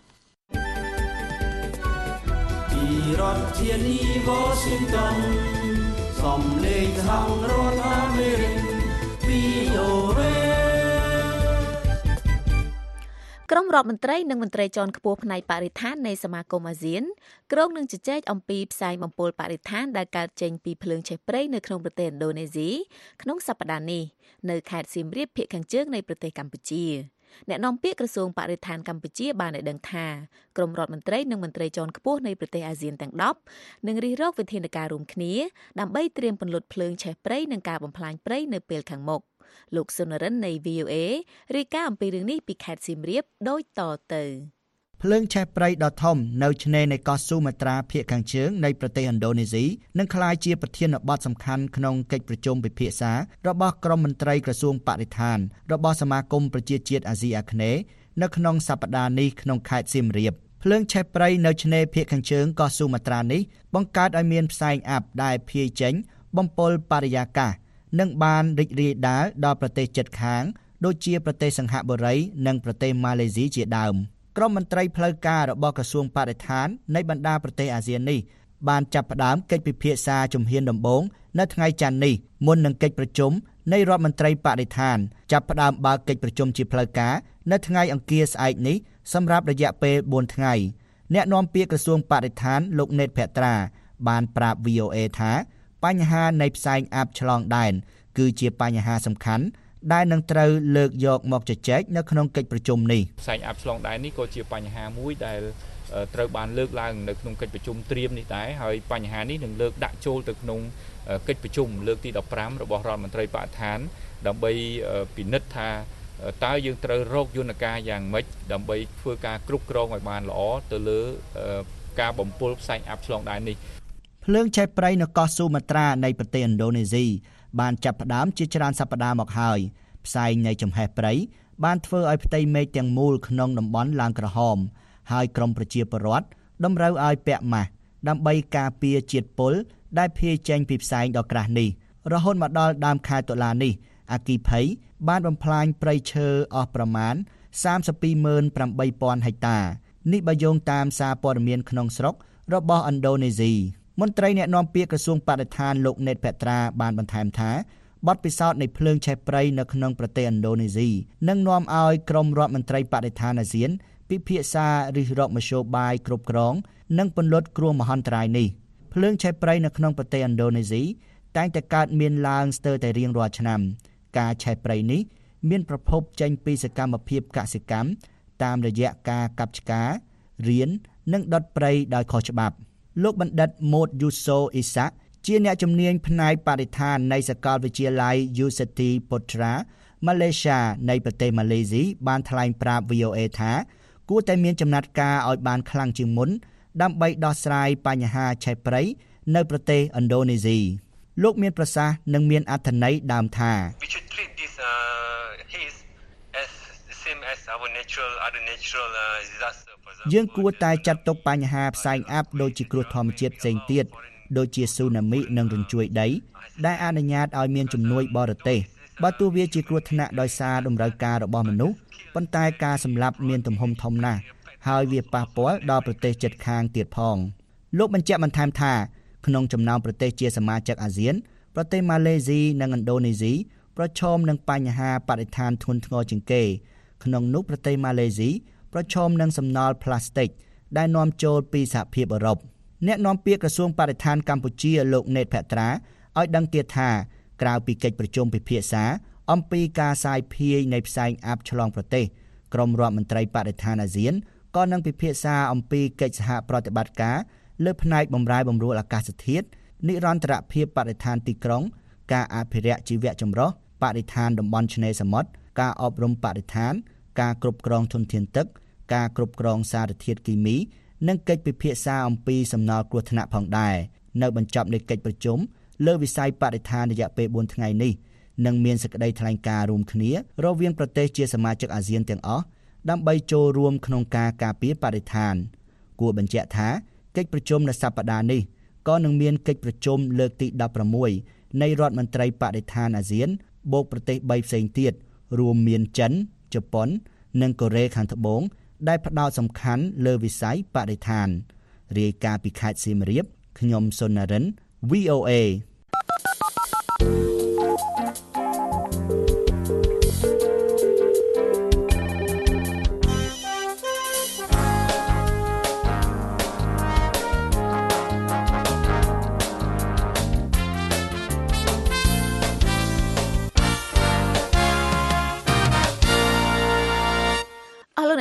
ពីរដ្ឋធានី Washington សំឡេងសហរដ្ឋអាមេរិក V O A ក្រុមរដ្ឋមន្ត្រីនិងមន្ត្រីជាន់ខ្ពស់ផ្នែកបរិស្ថាននៃសមាគមអាស៊ានក្រុងនឹងជជែកអំពីផ្សែងបំពុលបរិស្ថានដែលកើតចេញពីភ្លើងឆេះព្រៃនៅក្នុងប្រទេសឥណ្ឌូនេស៊ីក្នុងសប្តាហ៍នេះនៅខេត្តសៀមរាបភាគខាងជើងនៃប្រទេសកម្ពុជាអ្នកនាំពាក្យក្រសួងបរិស្ថានកម្ពុជាបានឲ្យដឹងថាក្រុមរដ្ឋមន្ត្រីនិងមន្ត្រីជាន់ខ្ពស់នៃប្រទេសអាស៊ានទាំងដប់នឹងរិះរកវិធានការរួមគ្នាដើម្បីត្រៀមពន្លត់ភ្លើងឆេះព្រៃនិងការបំផ្លាញព្រៃនៅពេលខាងមុខលោកសុនរិននៃ វី អូ เอ រាយការណ៍អំពីរឿងនេះពីខេត្តសៀមរាបដូចតទៅភ្លើងឆេះព្រៃដ៏ធំនៅឆ្នេរនៃកោះស៊ូម៉ាត្រាភាគខាងជើងនៃប្រទេសឥណ្ឌូនេស៊ីនឹងក្លាយជាប្រធានបទសំខាន់ក្នុងកិច្ចប្រជុំពិភាក្សារបស់ក្រុមមន្ត្រីក្រសួងបរិស្ថានរបស់សមាគមប្រជាជាតិអាស៊ីអាគ្នេយ៍នៅក្នុងសប្តាហ៍នេះក្នុងខេត្តសៀមរាបភ្លើងឆេះព្រៃនៅឆ្នេរភាគខាងជើងកោះស៊ូម៉ាត្រានេះបង្កើតឲ្យមានផ្សែងអាប់ដែលភាយចេញបំពុលបរិយាកាសនិងបានរីករាលដាលដល់ប្រទេសជិតខាងដូចជាប្រទេសសិង្ហបុរីនិងប្រទេសម៉ាឡេស៊ីជាដើមក្រុមមន្ត្រីផ្លូវការរបស់ក្រសួងបរិស្ថាននៃបណ្ដាប្រទេសអាស៊ាននេះបានចាប់ផ្ដើមកិច្ចពិភាក្សាជំហានដំបូងនៅថ្ងៃច័ន្ទនេះមុននឹងកិច្ចប្រជុំនៃរដ្ឋមន្ត្រីបរិស្ថានចាប់ផ្ដើមបើកកិច្ចប្រជុំជាផ្លូវការនៅថ្ងៃអង្គារស្អែកនេះសម្រាប់រយៈពេលបួនថ្ងៃអ្នកនាំពាក្យក្រសួងបរិស្ថានលោកណេតភត្រាបានប្រាប់ វី អូ เอ ថាបញ្ហានៃផ្សែងអាប់ឆ្លងដែនគឺជាបញ្ហាសំខាន់ដែលនឹងត្រូវលើកយកមកជជែកនៅក្នុងកិច្ចប្រជុំនេះផ្សែងអាប់ឆ្លងដែននេះក៏ជាបញ្ហាមួយដែលត្រូវបានលើកឡើងនៅក្នុងកិច្ចប្រជុំត្រៀមនេះដែរហើយបញ្ហានេះនឹងលើកដាក់ចូលទៅក្នុងកិច្ចប្រជុំលើកទីដប់ប្រាំរបស់រដ្ឋមន្ត្រីបរិស្ថានដើម្បីពិនិត្យថាតើយើងត្រូវរកយន្តការយ៉ាងម៉េចដើម្បីធ្វើការគ្រប់គ្រងឲ្យបានល្អទៅលើការបំពុលផ្សែងអាប់ឆ្លងដែននេះភ្លើងឆេះព្រៃនៅកោះស៊ូម៉ាត្រានៃប្រទេសឥណ្ឌូនេស៊ីបានចាប់ផ្ដើមជាច្រើនសប្តាហ៍មកហើយផ្សែងនៃចំហេះព្រៃបានធ្វើឲ្យផ្ទៃមេឃទាំងមូលក្នុងតំបន់ឡើងក្រហមហើយក្រមប្រជាពលរដ្ឋតម្រូវឲ្យពាក់ម៉ាស់ដើម្បីការពារជាតិពុលដែលភាយចេញពីផ្សែងដ៏ក្រាស់នេះរហូតមកដល់ដើមខែតុលានេះអគ្គិភ័យបានបំផ្លាញព្រៃឈើអស់ប្រមាណសាមសិបពីរម៉ឺនប្រាំបីពាន់ហិកតានេះបើយោងតាមសារព័ត៌មានក្នុងស្រុករបស់ឥណ្ឌូនេស៊ីមន្ត្រីអ្នកនាំពាក្យក្រសួងបរិស្ថានលោកណេតភត្រាបានបន្ថែមថាបទពិសោធន៍នៃភ្លើងឆេះព្រៃនៅក្នុងប្រទេសឥណ្ឌូនេស៊ីនឹងនាំឲ្យក្រុមរដ្ឋមន្ត្រីបរិស្ថានអាស៊ានពិភាក្សារិះរកមធ្យោបាយគ្រប់គ្រងនិងពន្លត់គ្រោះមហន្តរាយនេះភ្លើងឆេះព្រៃនៅក្នុងប្រទេសឥណ្ឌូនេស៊ីតែងតែកើតមានឡើងស្ទើរតែរៀងរាល់ឆ្នាំការឆេះព្រៃនេះមានប្រភពចេញពីសកម្មភាពកសិកម្មតាមរយៈការកាប់ឆ្ការរៀននិងដុតព្រៃដោយខុសច្បាប់លោកបណ្ឌិតម៉ូតយូសូអ៊ីសាក់ជាអ្នកជំនាញផ្នែកបរិស្ថាននៃសាកលវិទ្យាល័យ University Putra Malaysia នៃប្រទេសម៉ាឡេស៊ីបានថ្លែងប្រាប់ វី អូ เอ ថាគួរតែមានចំណាត់ការឲ្យបានខ្លាំងជាងមុនដើម្បីដោះស្រាយបញ្ហាឆេះព្រៃនៅប្រទេសឥណ្ឌូនេស៊ីលោកមានប្រសាសន៍និងមានអត្ថន័យដើមថាយើងគួរតែចាត់ទុកបញ្ហាផ្សែងអាប់ដូចជាគ្រោះធម្មជាតិផ្សេងទៀតដូចជាស៊ូណាមីនិងរញ្ជួយដីដែលអនុញ្ញាតឲ្យមានជំនួយបរទេសបើទោះវាជាគ្រោះថ្នាក់ដោយសារតម្រូវការរបស់មនុស្សប៉ុន្តែការសម្លាប់មានទំហំធំណាស់ហើយវាប៉ះពាល់ដល់ប្រទេសជិតខាងទៀតផងលោកបញ្ជាក់បន្ថែមថាក្នុងចំណោមប្រទេសជាសមាជិកអាស៊ានប្រទេសម៉ាឡេស៊ីនិងឥណ្ឌូនេស៊ីប្រឈមនឹងបញ្ហាបរិស្ថានធ្ងន់ធ្ងរជាងគេក្នុងនោះប្រទេសម៉ាឡេស៊ីប្រឈមនឹងសំណល់ផ្លាស្ទិកដែលនាំចូលពីសហភាពអឺរ៉ុបអ្នកនាំពាក្យក្រសួងបរិស្ថានកម្ពុជាលោកណេតភត្រាឲ្យដឹងទៀតថាក្រៅពីកិច្ចប្រជុំពិភាក្សាអំពីការសាយភាយនៃផ្សែងអាប់ឆ្លងប្រទេសក្រុមរដ្ឋមន្ត្រីបរិស្ថានអាស៊ានក៏នឹងពិភាក្សាអំពីកិច្ចសហប្រតិបត្តិការលើផ្នែកបម្រែបម្រួលអាកាសធាតុនិរន្តរភាពបរិស្ថានទីក្រុងការអភិរក្សជីវៈចម្រុះបរិស្ថានតំបន់ឆ្នេរសមុទ្រការអប់រំបរិស្ថានការគ្រប់គ្រងធនធានទឹកការគ្រប់គ្រងសារធាតុគីមីនិងកិច្ចពិភាក្សាអំពីសំណល់គ្រោះថ្នាក់ផងដែរនៅបញ្ចប់នៃកិច្ចប្រជុំលើវិស័យបរិស្ថានរយៈពេលបួនថ្ងៃនេះនឹងមានសេចក្តីថ្លែងការណ៍រួមគ្នារវាងប្រទេសជាសមាជិកអាស៊ានទាំងអស់ដើម្បីចូលរួមក្នុងការការពារបរិស្ថានគួរបញ្ជាក់ថាកិច្ចប្រជុំនៅសប្តាហ៍នេះក៏នឹងមានកិច្ចប្រជុំលើកទីដប់ប្រាំមួយនៃរដ្ឋមន្ត្រីបរិស្ថានអាស៊ានបូកប្រទេសបីផ្សេងទៀតរួមមានចិនជប៉ុននិងកូរ៉េខាងត្បូងដែលផ្ដោតសំខាន់លើវិស័យបរិស្ថានរាយការណ៍ពីខេត្តសៀមរាបខ្ញុំសុនរិន វី អូ เอម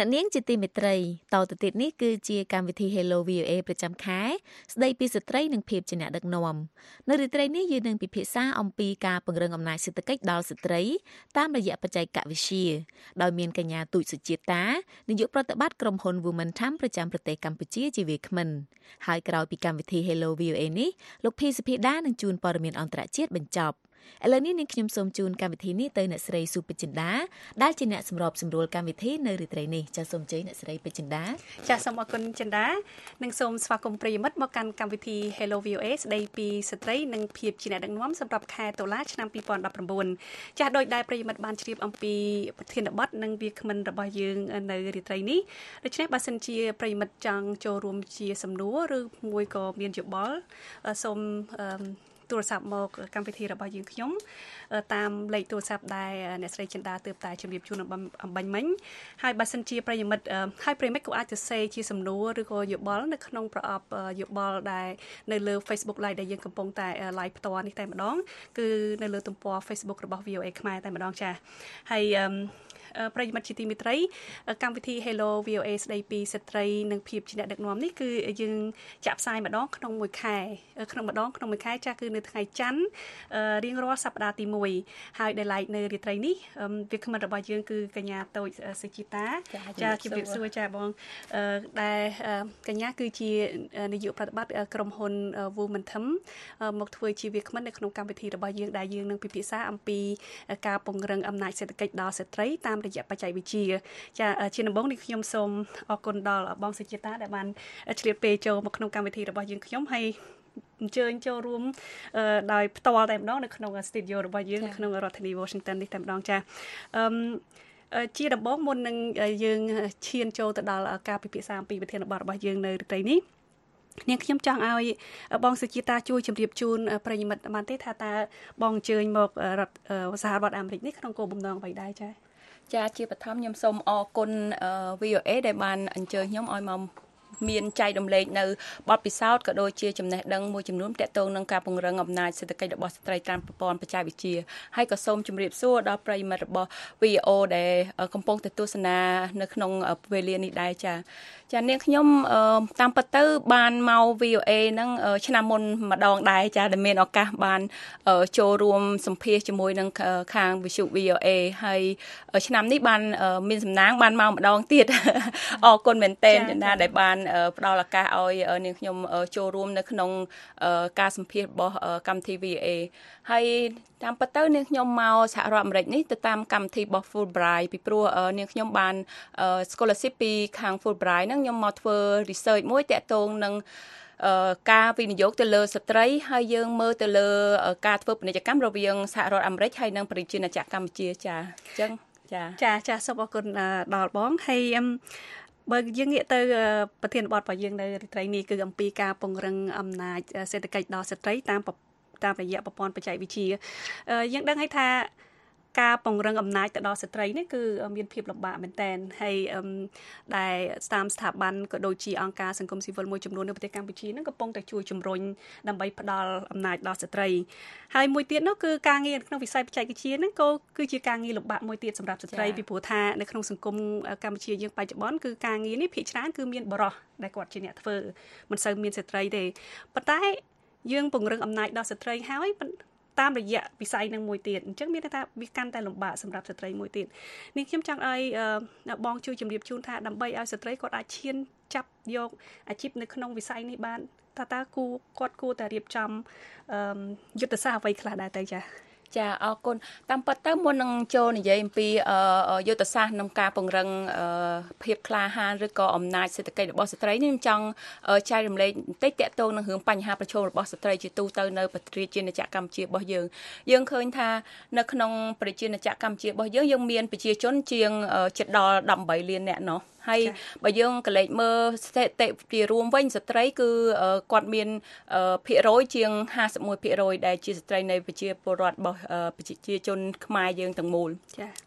អ្នកនាងជាទីមេត្រីតទៅទៀតនេះគឺជាកម្មវិធី Hello វី អូ เอ ប្រចាំខែស្ដីពីស្ត្រីនិងភាពជាអ្នកដឹកនាំនៅរាត្រីនេះយើងនឹងពិភាក្សាអំពីការពង្រឹងអំណាចសេដ្ឋកិច្ចដល់ស្ត្រីតាមរយៈបច្ចេកវិទ្យាដោយមានកញ្ញាទូចសុជាតិតានាយកប្រតិបត្តិក្រុមហ៊ុន Women Tham ប្រចាំប្រទេសកម្ពុជាជាវាគ្មិនហើយក្រោយពីកម្មវិធី Hello វី អូ เอ នេះលោកភីសុភីដានឹងជួនព័ត៌មានអន្តរជាតិបញ្ចប់ឥឡូវនេះនាងខ្ញុំសូមជូនកម្មវិធីនេះទៅអ្នកស្រីស៊ូពេជ្រចិន្តាដែលជាអ្នកសម្របសម្រួលកម្មវិធីនៅរាត្រីនេះចាសសូមជ័យអ្នកស្រីពេជ្រចិន្តាចាសសូមអរគុណចិន្តានិងសូមស្វាគមន៍ប្រិយមិត្តមកកាន់កម្មវិធី Hello វី អូ เอ ស្ដីពីស្ត្រីនិងភាពជាអ្នកដឹកនាំសម្រាប់ខែតុលាឆ្នាំពីរពាន់ដប់ប្រាំបួនចាសដោយដែលប្រិយមិត្តបានជ្រាបអំពីប្រធានបទនិងវាគ្មិនរបស់យើងនៅរាត្រីនេះដូច្នេះបើសិនជាប្រិយមិត្តចង់ចូលរួមជាសំណួរឬមួយក៏មានយោបល់សូមទូរស័ព្ទមកកម្មវិធីរបស់យើងខ្ញុំតាមលេខទូរស័ព្ទដែលអ្នកស្រីចិន្តាទើបតែជម្រាបជូនអំបញ្ញមិញហើយបើសិនជាប្រិយមិត្តហើយប្រិយមិត្តក៏អាចទៅសេជាសំណួរឬក៏យោបល់នៅក្នុងប្រអប់យោបល់ដែលនៅលើ Facebook Live ដែលយើងកំពុងតែ live ផ្ទាល់នេះតែម្ដងគឺនៅលើទំព័រ Facebook របស់ វី អូ เอ ខ្មែរតែម្ដងចា៎ហើយប្រិយមិត្តជាទីមេត្រីកម្មវិធី Hello វី អូ เอ ស្ដីពីស្ត្រីនិងភាពជាអ្នកដឹកនាំនេះគឺយើងចាក់ផ្សាយម្ដងក្នុងមួយខែក្នុងម្ដងក្នុងមួយខែចាស់គឺនៅថ្ងៃច័ន្ទរៀងរាល់សប្ដាហ៍ទីមួយហើយដែល like នៅរាត្រីនេះវាគ្មិនរបស់យើងគឺកញ្ញាតូចសុជីតាចាជម្រាបសួរចាបងដែលកញ្ញាគឺជានាយកប្រតិបត្តិក្រុមហ៊ុន Women Tham មកធ្វើជាវាគ្មិននៅក្នុងកម្មវិធីរបស់យើងដែលយើងនឹងពិភាក្សាអំពីការពង្រឹងអំណាចសេដ្ឋកិច្ចដល់ស្ត្រីតាមរយៈបច្ចេកវិទ្យាចាជាដំបូងនេះខ្ញុំសូមអរគុណដល់បងសុជាតាដែលបានឆ្លៀតពេលចូលមកក្នុងកម្មវិធីរបស់យើងខ្ញុំហើយអញ្ជើញចូលរួមដោយផ្ទាល់តែម្ដងនៅក្នុង studio របស់យើងនៅក្នុងរដ្ឋធានី Washington នេះតែម្ដងចាអឺជាដំបូងមុននឹងយើងឈានចូលទៅដល់ការពិភាក្សាអំពីប្រធានបទរបស់យើងនៅរាត្រីនេះនាងខ្ញុំចង់ឲ្យបងសុជាតាជួយជម្រាបជូនប្រិយមិត្តបានទេថាតើបងអញ្ជើញមករដ្ឋសហរដ្ឋអាមេរិកនេះក្នុងគោលបំណងអ្វីដែរចា៎ចាជាបឋមខ្ញុំសូមអរគុណ វី អូ เอ ដែលបានអញ្ជើញខ្ញុំឲ្យមកមានចែករំលែកនៅបទពិសោធន៍ក៏ដូចជាចំណេះដឹងមួយចំនួនទាក់ទងនឹងការពង្រឹងអំណាចសេដ្ឋកិច្ចរបស់ស្ត្រីតាមប្រព័ន្ធបច្ចេកវិទ្យាហើយក៏សូមជម្រាបសួរដល់ប្រិយមិត្តរបស់ វី អូ ដែលកំពុងទៅទស្សនានៅក្នុងវេលានេះដែរចាចានាងខ្ញុំតាមពិតទៅបានមក វី អូ เอ ហ្នឹងឆ្នាំមុនម្ដងដែរចាដែលមានឱកាសបានចូលរួមសម្ភាសជាមួយនឹងខាងវិទ្យុ វី អូ เอ ហើយឆ្នាំនេះបានមានសំណាងបានមកម្ដងទៀតអរគុណមែនទែនចំណាដែលបានផ្ដល់ឱកាសឲ្យនាងខ្ញុំចូលរួមនៅក្នុងការសម្ភាសរបស់កម្មវិធី វី អូ เอ ហើយតាមពិតទៅនាងខ្ញុំមកសហរដ្ឋអាមេរិកនេះទៅតាមកម្មវិធីរបស់ Fulbright ពីព្រោះនាងខ្ញុំបាន scholarship ពីខាង Fulbright ហ្នឹងខ្ញុំមកធ្វើ research មួយតាក់ទងនឹងការវិនិយោគទៅលើស្ត្រីហើយយើងមើលទៅលើការធ្វើពាណិជ្ជកម្មរវាងសហរដ្ឋអាមេរិកហើយនិងប្រជាណាចក្រកម្ពុជាចាអញ្ចឹងចាចាចាសូមអរគុណដល់បងហើយបើយើងងាកទៅប្រធានបទរបស់យើងនៅរាត្រីនេះគឺអំពីការពង្រឹងអំណាចសេដ្ឋកិច្ចដល់ស្ត្រីតាមតាមរយៈប្រព័ន្ធបច្ចេកវិទ្យាយើងដឹងហើយថាការពង្រឹងអំណាចទៅដល់ស្ត្រីនេះគឺមានភាពលំបាកមែនទែនហើយដែលតាមស្ថាប័នក៏ដូចជាអង្គការសង្គមស៊ីវិលមួយចំនួននៅប្រទេសកម្ពុជានឹងកំពុងតែជួយជំរុញដើម្បីផ្ដល់អំណាចដល់ស្ត្រីហើយមួយទៀតនោះគឺការងារក្នុងវិស័យបច្ចេកវិទ្យាហ្នឹងក៏គឺជាការងារលំបាកមួយទៀតសម្រាប់ស្ត្រីពីព្រោះថានៅក្នុងសង្គមកម្ពុជាយើងបច្ចុប្បន្នគឺការងារនេះភាគច្រើនគឺមានបរិសុទ្ធដែលគាត់ជាអ្នកធ្វើមិនសូវមានស្ត្រីទេប៉ុន្តែយើងពង្រឹងអំណាចដល់ស្ត្រីហើយតាមរយៈវិស័យនឹងមួយទៀតអញ្ចឹងមានថាវាកាន់តែលំបាកសម្រាប់ស្ត្រីមួយទៀតនេះខ្ញុំចង់ឲ្យបងជួយជម្រាបជូនថាដើម្បីឲ្យស្ត្រីគាត់អាចឈានចាប់យកអាជីពនៅក្នុងវិស័យនេះបានតើតើគូគាត់គួរតែរៀបចំយុទ្ធសាស្ត្រអ្វីខ្លះដែរទៅចា៎ចាអរគុណតាមពិតទៅមុននឹងចូលនិយាយអំពីយុទ្ធសាស្ត្រក្នុងការពង្រឹងភាពក្លាហានឬក៏អំណាចសេដ្ឋកិច្ចរបស់ស្ត្រីនេះខ្ញុំចង់ចែករំលែកបន្តិចតាក់ទងនឹងរឿងបញ្ហាប្រឈមរបស់ស្ត្រីជាទូទៅនៅប្រទេសជាណាចក្រកម្ពុជារបស់យើងយើងឃើញថានៅក្នុងប្រជាណាចក្រកម្ពុជារបស់យើងយើងមានប្រជាជនជាងជិតដល់ដប់ប្រាំបីលាននាក់ណោះហើយបើយើងកលេចមើលស្ថិតិជារួមវិញស្ត្រីគឺគាត់មានភាគរយជាងห้าสิบเอ็ดភាគរយដែលជាស្ត្រីនៃប្រជាពលរដ្ឋរបស់ប្រជាជនខ្មែរយើងទាំងមូលចា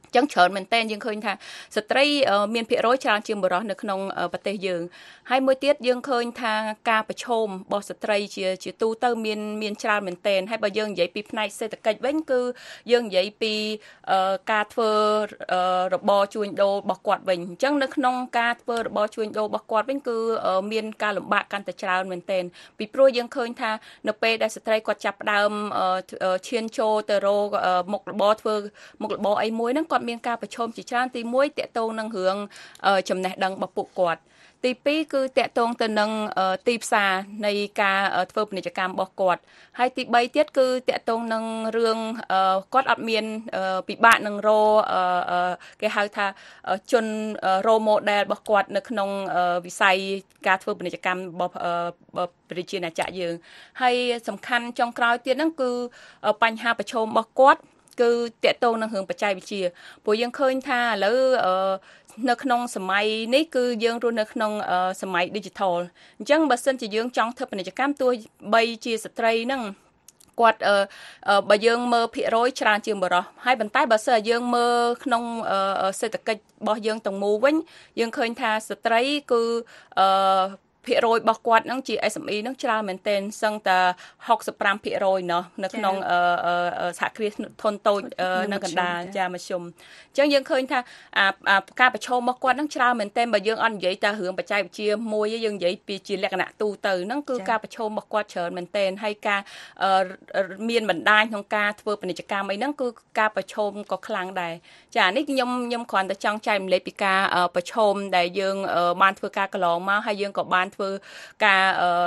ចឹងច្រើនមែនតើយើងឃើញថាស្ត្រីមានភាគរយច្រើនជាងបុរសនៅក្នុងប្រទេសយើងហើយមួយទៀតយើងឃើញថាការប្រឈមរបស់ស្ត្រីជាជាទូទៅមានមានច្រើនមែនតើហើយបើយើងនិយាយពីផ្នែកសេដ្ឋកិច្ចវិញគឺយើងនិយាយពីការធ្វើរបរជួញដូររបស់គាត់វិញអញ្ចឹងនៅក្នុងការធ្វើរបរជួញដូររបស់គាត់វិញគឺមានការលំបាកកាន់តែច្រើនមែនតើពីព្រោះយើងឃើញថានៅពេលដែលស្ត្រីគាត់ចាប់ផ្ដើមឈានចូលទៅរកមុខរបរធ្វើមុខរបរអីមួយហ្នឹងគាត់មានការប្រឈមជាច្រើនទីមួយតាក់ទងនឹងរឿងចំណេះដឹងរបស់ពួកគាត់ទីពីរគឺតាក់ទងទៅនឹងទីផ្សារនៃការធ្វើពាណិជ្ជកម្មរបស់គាត់ហើយទីបីទៀតគឺតាក់ទងនឹងរឿងគាត់អត់មានពិបាកនឹងរកគេហៅថាជន role model របស់គាត់នៅក្នុងវិស័យការធ្វើពាណិជ្ជកម្មរបស់ប្រជាណាចក្រយើងហើយសំខាន់ចុងក្រោយទៀតហ្នឹងគឺបញ្ហាប្រឈមរបស់គាត់គឺតាក់ទងនឹងរឿងបច្ចេកវិទ្យាព្រោះយើងឃើញថាឥឡូវនៅក្នុងសម័យនេះគឺយើងរស់នៅក្នុងសម័យ digital អញ្ចឹងបើសិនជាយើងចង់ធ្វើពាណិជ្ជកម្មទោះបីជាស្ត្រីហ្នឹងគាត់បើយើងមើលភាគរយច្រើនជាងបុរសហើយប៉ុន្តែបើសិនជាយើងមើលក្នុងសេដ្ឋកិច្ចរបស់យើងទាំងមូលវិញយើងឃើញថាស្ត្រីគឺអឺភាគរយរបស់គាត់ហ្នឹងជា เอส เอ็ม อี ហ្នឹងច្រើនមែនទែនសឹងតែ หกสิบห้าភាគរយ ណោះនៅក្នុងសហគ្រាសធុនតូចនៅកណ្ដាលចាមធ្យមអញ្ចឹងយើងឃើញថាការប្រឈមរបស់គាត់ហ្នឹងច្រើនមែនទែនបើយើងអត់និយាយតែរឿងបច្ចេកវិទ្យាមួយយើងនិយាយពីជាលក្ខណៈទូទៅហ្នឹងគឺការប្រឈមរបស់គាត់ច្រើនមែនទែនហើយការមានបណ្ដាញក្នុងការធ្វើពាណិជ្ជកម្មអីហ្នឹងគឺការប្រឈមក៏ខ្លាំងដែរចានេះខ្ញុំខ្ញុំគ្រាន់តែចង់ចែករំលែកពីការប្រឈមដែលយើងបានធ្វើការកន្លងមកហើយយើងក៏បានធ្វើការ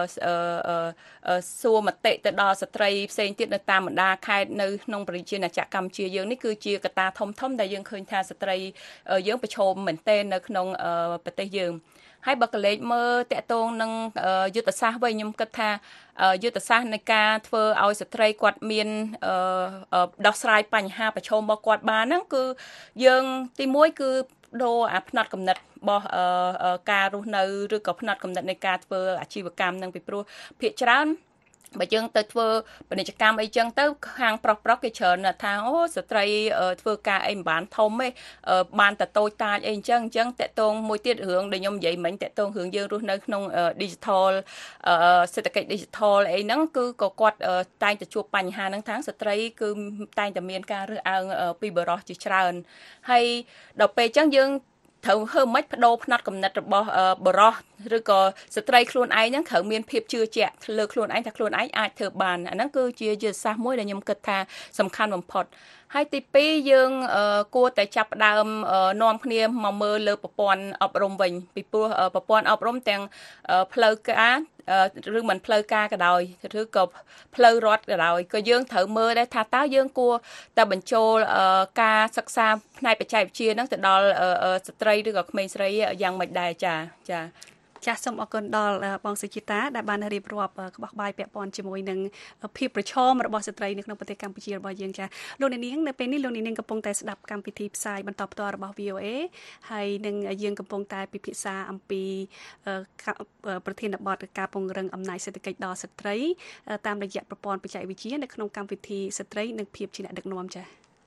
សួរមតិទៅដល់ស្ត្រីផ្សេងទៀតនៅតាមបណ្ដាខេត្តនៅក្នុងប្រជាណាចក្រកម្ពុជាយើងនេះគឺជាកត្តាធំធំដែលយើងឃើញថាស្ត្រីយើងប្រឈមមែនទែននៅក្នុងប្រទេសយើងហើយបើកលេចមើលតកតងនឹងយុទ្ធសាស្ត្រវិញខ្ញុំគិតថាយុទ្ធសាស្ត្រនៃការធ្វើឲ្យស្ត្រីគាត់មានដោះស្រាយបញ្ហាប្រឈមរបស់គាត់បានហ្នឹងគឺយើងទីមួយគឺដូរអាផ្នត់គំនិតរបស់ការរស់នៅឬក៏ផ្នត់គំនិតនៃការធ្វើអាជីវកម្មនឹងពីព្រោះភាគច្រើនបើយើងទៅធ្វើពាណិជ្ជកម្មអីចឹងទៅខាងប្រុសប្រុសគេច្រើនថាអូស្ត្រីធ្វើការអីមិនបានធំទេបានតែតូចតាចអីអញ្ចឹងអញ្ចឹងតកតងមួយទៀតរឿងដែលខ្ញុំនិយាយមិញតកតងរឿងយើងរស់នៅក្នុង digital សេដ្ឋកិច្ច digital អីហ្នឹងគឺក៏គាត់តែងតែជួបបញ្ហាហ្នឹងថាស្ត្រីគឺតែងតែមានការរើសអើងពីបុរសជាច្រើនហើយដល់ពេលអញ្ចឹងយើងត្រូវធ្វើមិនបដូរផ្នត់គំនិតរបស់បរោះឬក៏ស្ត្រីខ្លួនឯងហ្នឹងត្រូវមានភាពជឿជាក់លើខ្លួនឯងថាខ្លួនឯងអាចធ្វើបានអាហ្នឹងគឺជាយុទ្ធសាស្ត្រមួយដែលខ្ញុំគិតថាសំខាន់បំផុតហើយទីពីរយើងគួរតែចាប់ផ្ដើមនាំគ្នាមកមើលលើប្រព័ន្ធអប់រំវិញពីព្រោះប្រព័ន្ធអប់រំទាំងផ្លូវការឬមិនផ្លូវការក៏ដោយឬក៏ផ្លូវរដ្ឋក៏ដោយក៏យើងត្រូវមើលដែរថាតើយើងគួរតែបញ្ចូលការសិក្សាផ្នែកបច្ចេកវិទ្យាហ្នឹងទៅដល់ស្ត្រីឬក៏ក្មេងស្រីយ៉ាងម៉េចដែរចាចាចាសសូមអរគុណដល់បងសុជីតាដែលបានរៀបរាប់ក្បោះក្បាយពាក់ព័ន្ធជាមួយនឹងភាពប្រឈមរបស់ស្ត្រីនៅក្នុងប្រទេសកម្ពុជារបស់យើងចាលោកនាងនៅពេលនេះលោកនាងកំពុងតែស្ដាប់កម្មវិធីផ្សាយបន្តផ្ទាល់របស់ វី អូ អេ ហើយនឹងយើងកំពុងតែពិភាក្សាអំពីប្រធានបទការពង្រឹងអំណាចសេដ្ឋកិច្ចដល់ស្ត្រីតាមរយៈប្រព័ន្ធបច្ចេកវិទ្យានៅក្នុងកម្មវិធីស្ត្រីនិងភាពជាអ្នកដឹកនាំចា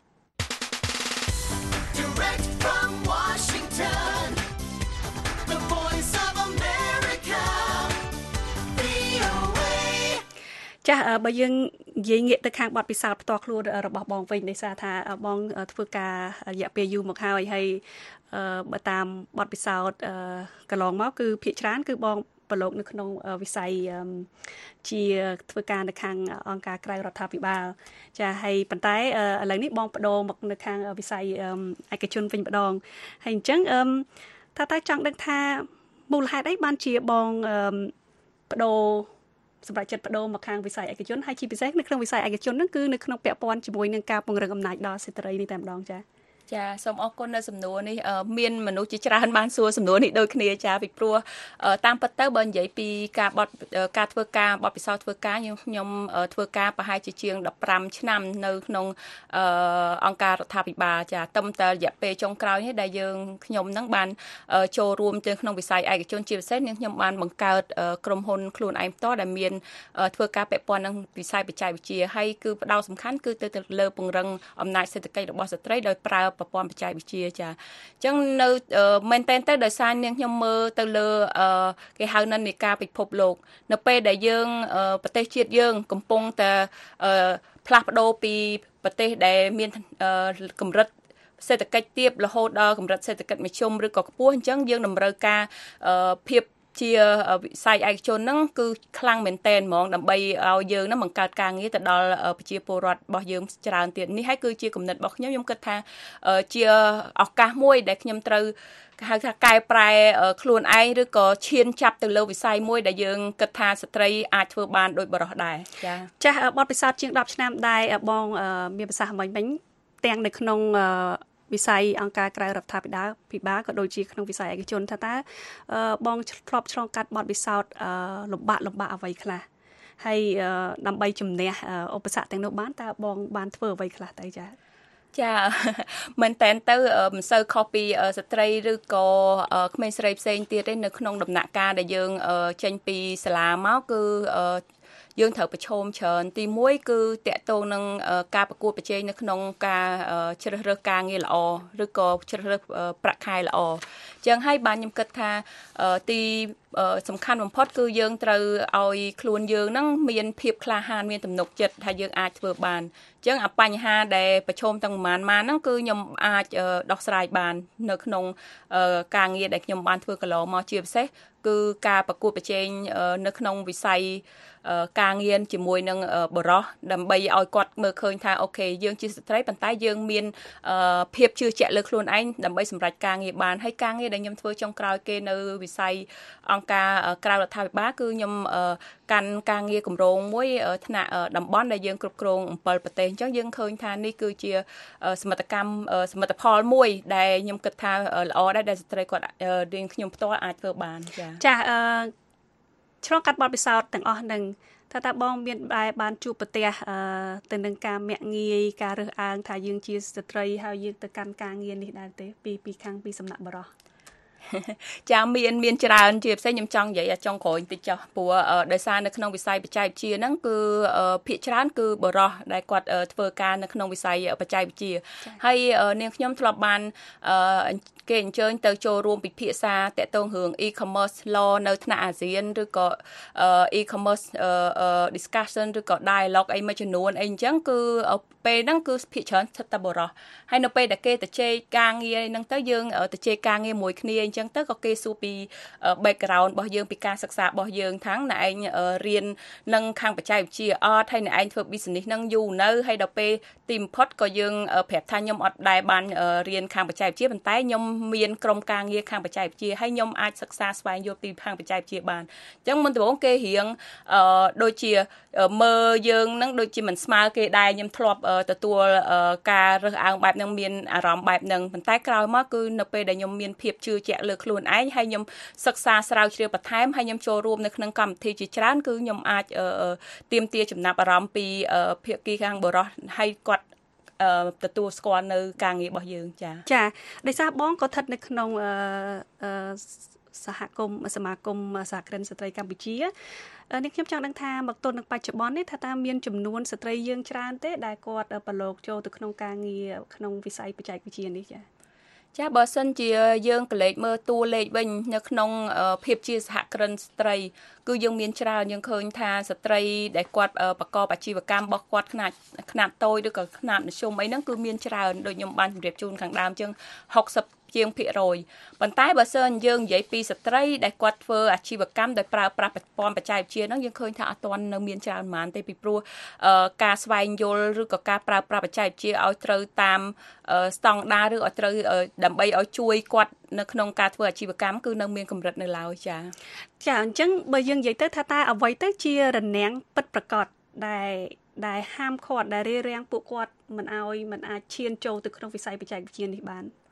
Direct from Washington The Voice of America វី អូ เอ ចាបើយើងនិយាយងាកទៅខាងបទពិសោធន៍ផ្ទាល់ខ្លួនរបស់បងវិញដោយសារថាបងធ្វើការរយៈពេលយូរមកហើយហើយបើតាមបទពិសោធន៍កន្លងមកគឺភាគច្រើនគឺបងប្រឡូកនៅក្នុងវិស័យជាធ្វើការនៅខាងអង្គការក្រៅរដ្ឋាភិបាលចាហើយប៉ុន្តែឥឡូវនេះបងបដូរមកនៅខាងវិស័យឯកជនវិញម្ដងហើយអញ្ចឹងថាតើចង់ដឹងថាមូលហេតុអីបានជាបងបដូរសម្រាប់ចិត្តបដូរមកខាងវិស័យឯកជនហើយជាពិសេសនៅក្នុងវិស័យឯកជនហ្នឹងគឺនៅក្នុងពាក់ព័ន្ធជាមួយនឹងការពង្រឹងអំណាចដល់ស្ត្រីនេះតែម្ដងចាចាសូមអរគុណនៅសំណួរនេះមានមនុស្សជាច្រើនបានសួរសំណួរនេះដូចគ្នាចាពីព្រោះតាមពិតទៅបើនិយាយពីការបត់ការធ្វើការបទពិសោធន៍ធ្វើការខ្ញុំខ្ញុំធ្វើការប្រហែលជាជាងដប់ប្រាំឆ្នាំនៅក្នុងអង្គការរដ្ឋាភិបាលចាត្រឹមតែរយៈពេលចុងក្រោយនេះដែលយើងខ្ញុំនឹងបានចូលរួមទៅក្នុងវិស័យឯកជនជាពិសេសនាងខ្ញុំបានបង្កើតក្រុមហ៊ុនខ្លួនឯងផ្ទាល់ដែលមានធ្វើការពាក់ព័ន្ធនឹងវិស័យបច្ចេកវិទ្យាហើយគឺផ្ដោតសំខាន់គឺទៅលើពង្រឹងអំណាចសេដ្ឋកិច្ចរបស់ស្ត្រីដោយប្រើប្រព័ន្ធបច្ចេកវិទ្យាចាអញ្ចឹងនៅមែនតែនទៅដោយសារនាងខ្ញុំមើលទៅលើគេហៅនិន្នាការពិភពលោកនៅពេលដែលយើងប្រទេសជាតិយើងកំពុងតែផ្លាស់ប្ដូរពីប្រទេសដែលមានកម្រិតសេដ្ឋកិច្ចទាបរហូតដល់កម្រិតសេដ្ឋកិច្ចមធ្យមឬក៏ខ្ពស់អញ្ចឹងយើងតម្រូវការភាពជាវិស័យឯកជនហ្នឹងគឺខ្លាំងមែនតែនហ្មងដើម្បីឲ្យយើងហ្នឹងបង្កើតការងារទៅដល់ប្រជាពលរដ្ឋរបស់យើងច្រើនទៀតនេះហើយគឺជាគំនិតរបស់ខ្ញុំខ្ញុំគិតថាជាឱកាសមួយដែលខ្ញុំត្រូវហៅថាកែប្រែខ្លួនឯងឬក៏ឈានចាប់ទៅលើវិស័យមួយដែលយើងគិតថាស្ត្រីអាចធ្វើបានដូចបរិសុទ្ធដែរចាចាស់បទពិសោធន៍ជាងដប់ឆ្នាំដែរបងមានប្រសាសន៍មិញមិញទាំងនៅក្នុងវិស័យអង្គការក្រៅរដ្ឋាភិបាលពិបាលក៏ដូចជាក្នុងវិស័យឯកជនថាតើបងធ្លាប់ឆ្លងកាត់បទពិសោធន៍លំបាកលំបាកអ្វីខ្លះហើយដើម្បីជំនះឧបសគ្គទាំងនោះបានតើបងបានធ្វើអ្វីខ្លះទៅចាចាមែនតែនទៅមិនសូវខុសពីស្ត្រីឬក៏ក្មេងស្រីផ្សេងទៀតទេនៅក្នុងដំណាក់កាលដែលយើងចេញពីសាលាមកគឺយើងត្រូវប្រឈមច្រើនទីមួយគឺតកតងនឹងការប្រកួតប្រជែងនៅក្នុងការជ្រើសរើសការងារល្អឬក៏ជ្រើសរើសប្រាក់ខែល្អចឹងហើយបានខ្ញុំគិតថាទីសំខាន់បំផុតគឺយើងត្រូវឲ្យខ្លួនយើងហ្នឹងមានភាពក្លាហានមានទំនុកចិត្តថាយើងអាចធ្វើបានចឹងអាបញ្ហាដែលប្រឈមទាំងប្រហែលម៉ានហ្នឹងគឺខ្ញុំអាចដោះស្រាយបាននៅក្នុងការងារដែលខ្ញុំបានធ្វើកន្លងមកជាពិសេសគឺការប្រកួតប្រជែងនៅក្នុងវិស័យការងារជាមួយនឹងបរិសុទ្ធដើម្បីឲ្យគាត់មើលឃើញថាអូខេយើងជាស្ត្រីប៉ុន្តែយើងមានភាពជឿជាក់លើខ្លួនឯងដើម្បីសម្រេចការងារបានហើយការងារដែលខ្ញុំធ្វើចុងក្រោយគេនៅវិស័យអង្គការក្រៅរដ្ឋាភិបាលគឺខ្ញុំកាន់ការងារគម្រោងមួយថ្នាក់តំបន់ដែលយើងគ្រប់គ្រងអំពិលប្រទេសអញ្ចឹងយើងឃើញថានេះគឺជាសមិទ្ធកម្មសមិទ្ធផលមួយដែលខ្ញុំគិតថាល្អដែរដែលស្ត្រីគាត់រៀងខ្ញុំផ្ទាល់អាចធ្វើបានចាចាអឺឆ្លងកាត់បទពិសោធន៍ទាំងអស់នឹងថាតើបងមានដែរបានជួបប្រទះទៅនឹងការមាក់ងាយការរើសអើងថាយើងជាស្ត្រីហើយយើងទៅកាន់ការងារនេះដែរទេពីពីខាងពីសំណាក់បរិសុទ្ធចាមានមានច្រើនជាផ្សេងខ្ញុំចង់និយាយចុងក្រោយបន្តិចចុះព្រោះដោយសារនៅក្នុងវិស័យបច្ចេកវិទ្យាហ្នឹងគឺភាគច្រើនគឺបរិសុទ្ធដែលគាត់ធ្វើការនៅក្នុងវិស័យបច្ចេកវិទ្យាហើយនាងខ្ញុំធ្លាប់បានគេអញ្ជើញទៅចូលរួមពិភាក្សាតាក់ទងរឿង e-commerce law នៅថ្នាក់អាស៊ានឬក៏ e-commerce discussion ឬក៏ dialogue អីមួយចំនួនអីអញ្ចឹងគឺពេលហ្នឹងគឺភាគច្រើនស្ថិតតែបរិសុទ្ធហើយនៅពេលដែលគេទៅជែកការងារហ្នឹងទៅយើងទៅជែកការងារមួយគ្នាអញ្ចឹងទៅក៏គេសួរពី background របស់យើងពីការសិក្សារបស់យើងថាងណែឯងរៀននឹងខាងបច្ចេកវិទ្យាអត់ហើយណែឯងធ្វើ business ហ្នឹងយូរនៅហើយដល់ពេលទីបំផុតក៏យើងប្រាប់ថាខ្ញុំអត់ដែរបានរៀនខាងបច្ចេកវិទ្យាប៉ុន្តែខ្ញុំមានក្រុមការងារខាងបច្ចេកវិទ្យាហើយខ្ញុំអាចសិក្សាស្វែងយល់ពីខាងបច្ចេកវិទ្យាបានអញ្ចឹងមុនដំបូងគេរៀងដូចជាមើលយើងនឹងដូចជាមិនស្មើគេដែរខ្ញុំធ្លាប់ទទួលការរើសអើងបែបហ្នឹងមានអារម្មណ៍បែបហ្នឹងប៉ុន្តែក្រោយមកគឺនៅពេលដែលខ្ញុំមានភាពជឿជាក់លើខ្លួនឯងហើយខ្ញុំសិក្សាស្រាវជ្រាវបន្ថែមហើយខ្ញុំចូលរួមនៅក្នុងកម្មវិធីជាច្រើនគឺខ្ញុំអាចទាមទារចំណាប់អារម្មណ៍ពីភាគីខាងបរិសុទ្ធហើយគាត់ទទួលស្គាល់នៅការងាររបស់យើងចាចាដោយសារបងក៏ស្ថិតនៅក្នុងសហគមន៍សមាគមសហគ្រិនស្ត្រីកម្ពុជានេះខ្ញុំចង់ដឹងថាមកទល់នឹងបច្ចុប្បន្ននេះថាតើមានចំនួនស្ត្រីយើងច្រើនទេដែលគាត់ប្រឡូកចូលទៅក្នុងការងារក្នុងវិស័យបច្ចេកវិទ្យានេះចាចាបើសិនជាយើងកលេចមើលតួលេខវិញនៅក្នុងភាពជាសហគ្រិនស្ត្រីគឺយើងមានច្រើនយើងឃើញថាស្ត្រីដែលគាត់ប្រកបអាជីវកម្មរបស់គាត់ខ្នាតខ្នាតតូចឬក៏ខ្នាតមធ្យមអីហ្នឹងគឺមានច្រើនដូចខ្ញុំបានជម្រាបជូនខាងដើមជាងហុកសិបជាងភាគរយប៉ុន្តែបើសិនយើងនិយាយពីស្ត្រីដែលគាត់ធ្វើអាជីវកម្មដោយប្រើប្រាស់ប្រព័ន្ធបច្ចេកវិទ្យាហ្នឹងយើងឃើញថាអត់ទាន់នៅមានច្រើនប៉ុន្មានទេពីព្រោះការស្វែងយល់ឬក៏ការប្រើប្រាស់បច្ចេកវិទ្យាឲ្យត្រូវតាមស្តង់ដារឬឲ្យត្រូវដើម្បីឲ្យជួយគាត់នៅក្នុងការធ្វើអាជីវកម្មគឺនៅមានកម្រិតនៅឡើយចាចាអញ្ចឹងបើយើងនិយាយទៅថាតើអ្វីទៅជារនាំងពិតប្រាកដដែលដែលហាមឃាត់ដែលរារាំងពួកគាត់មិនឲ្យមិនអាចឈានចូលទៅក្នុងវិស័យបច្ចេកវិទ្យានេះបាន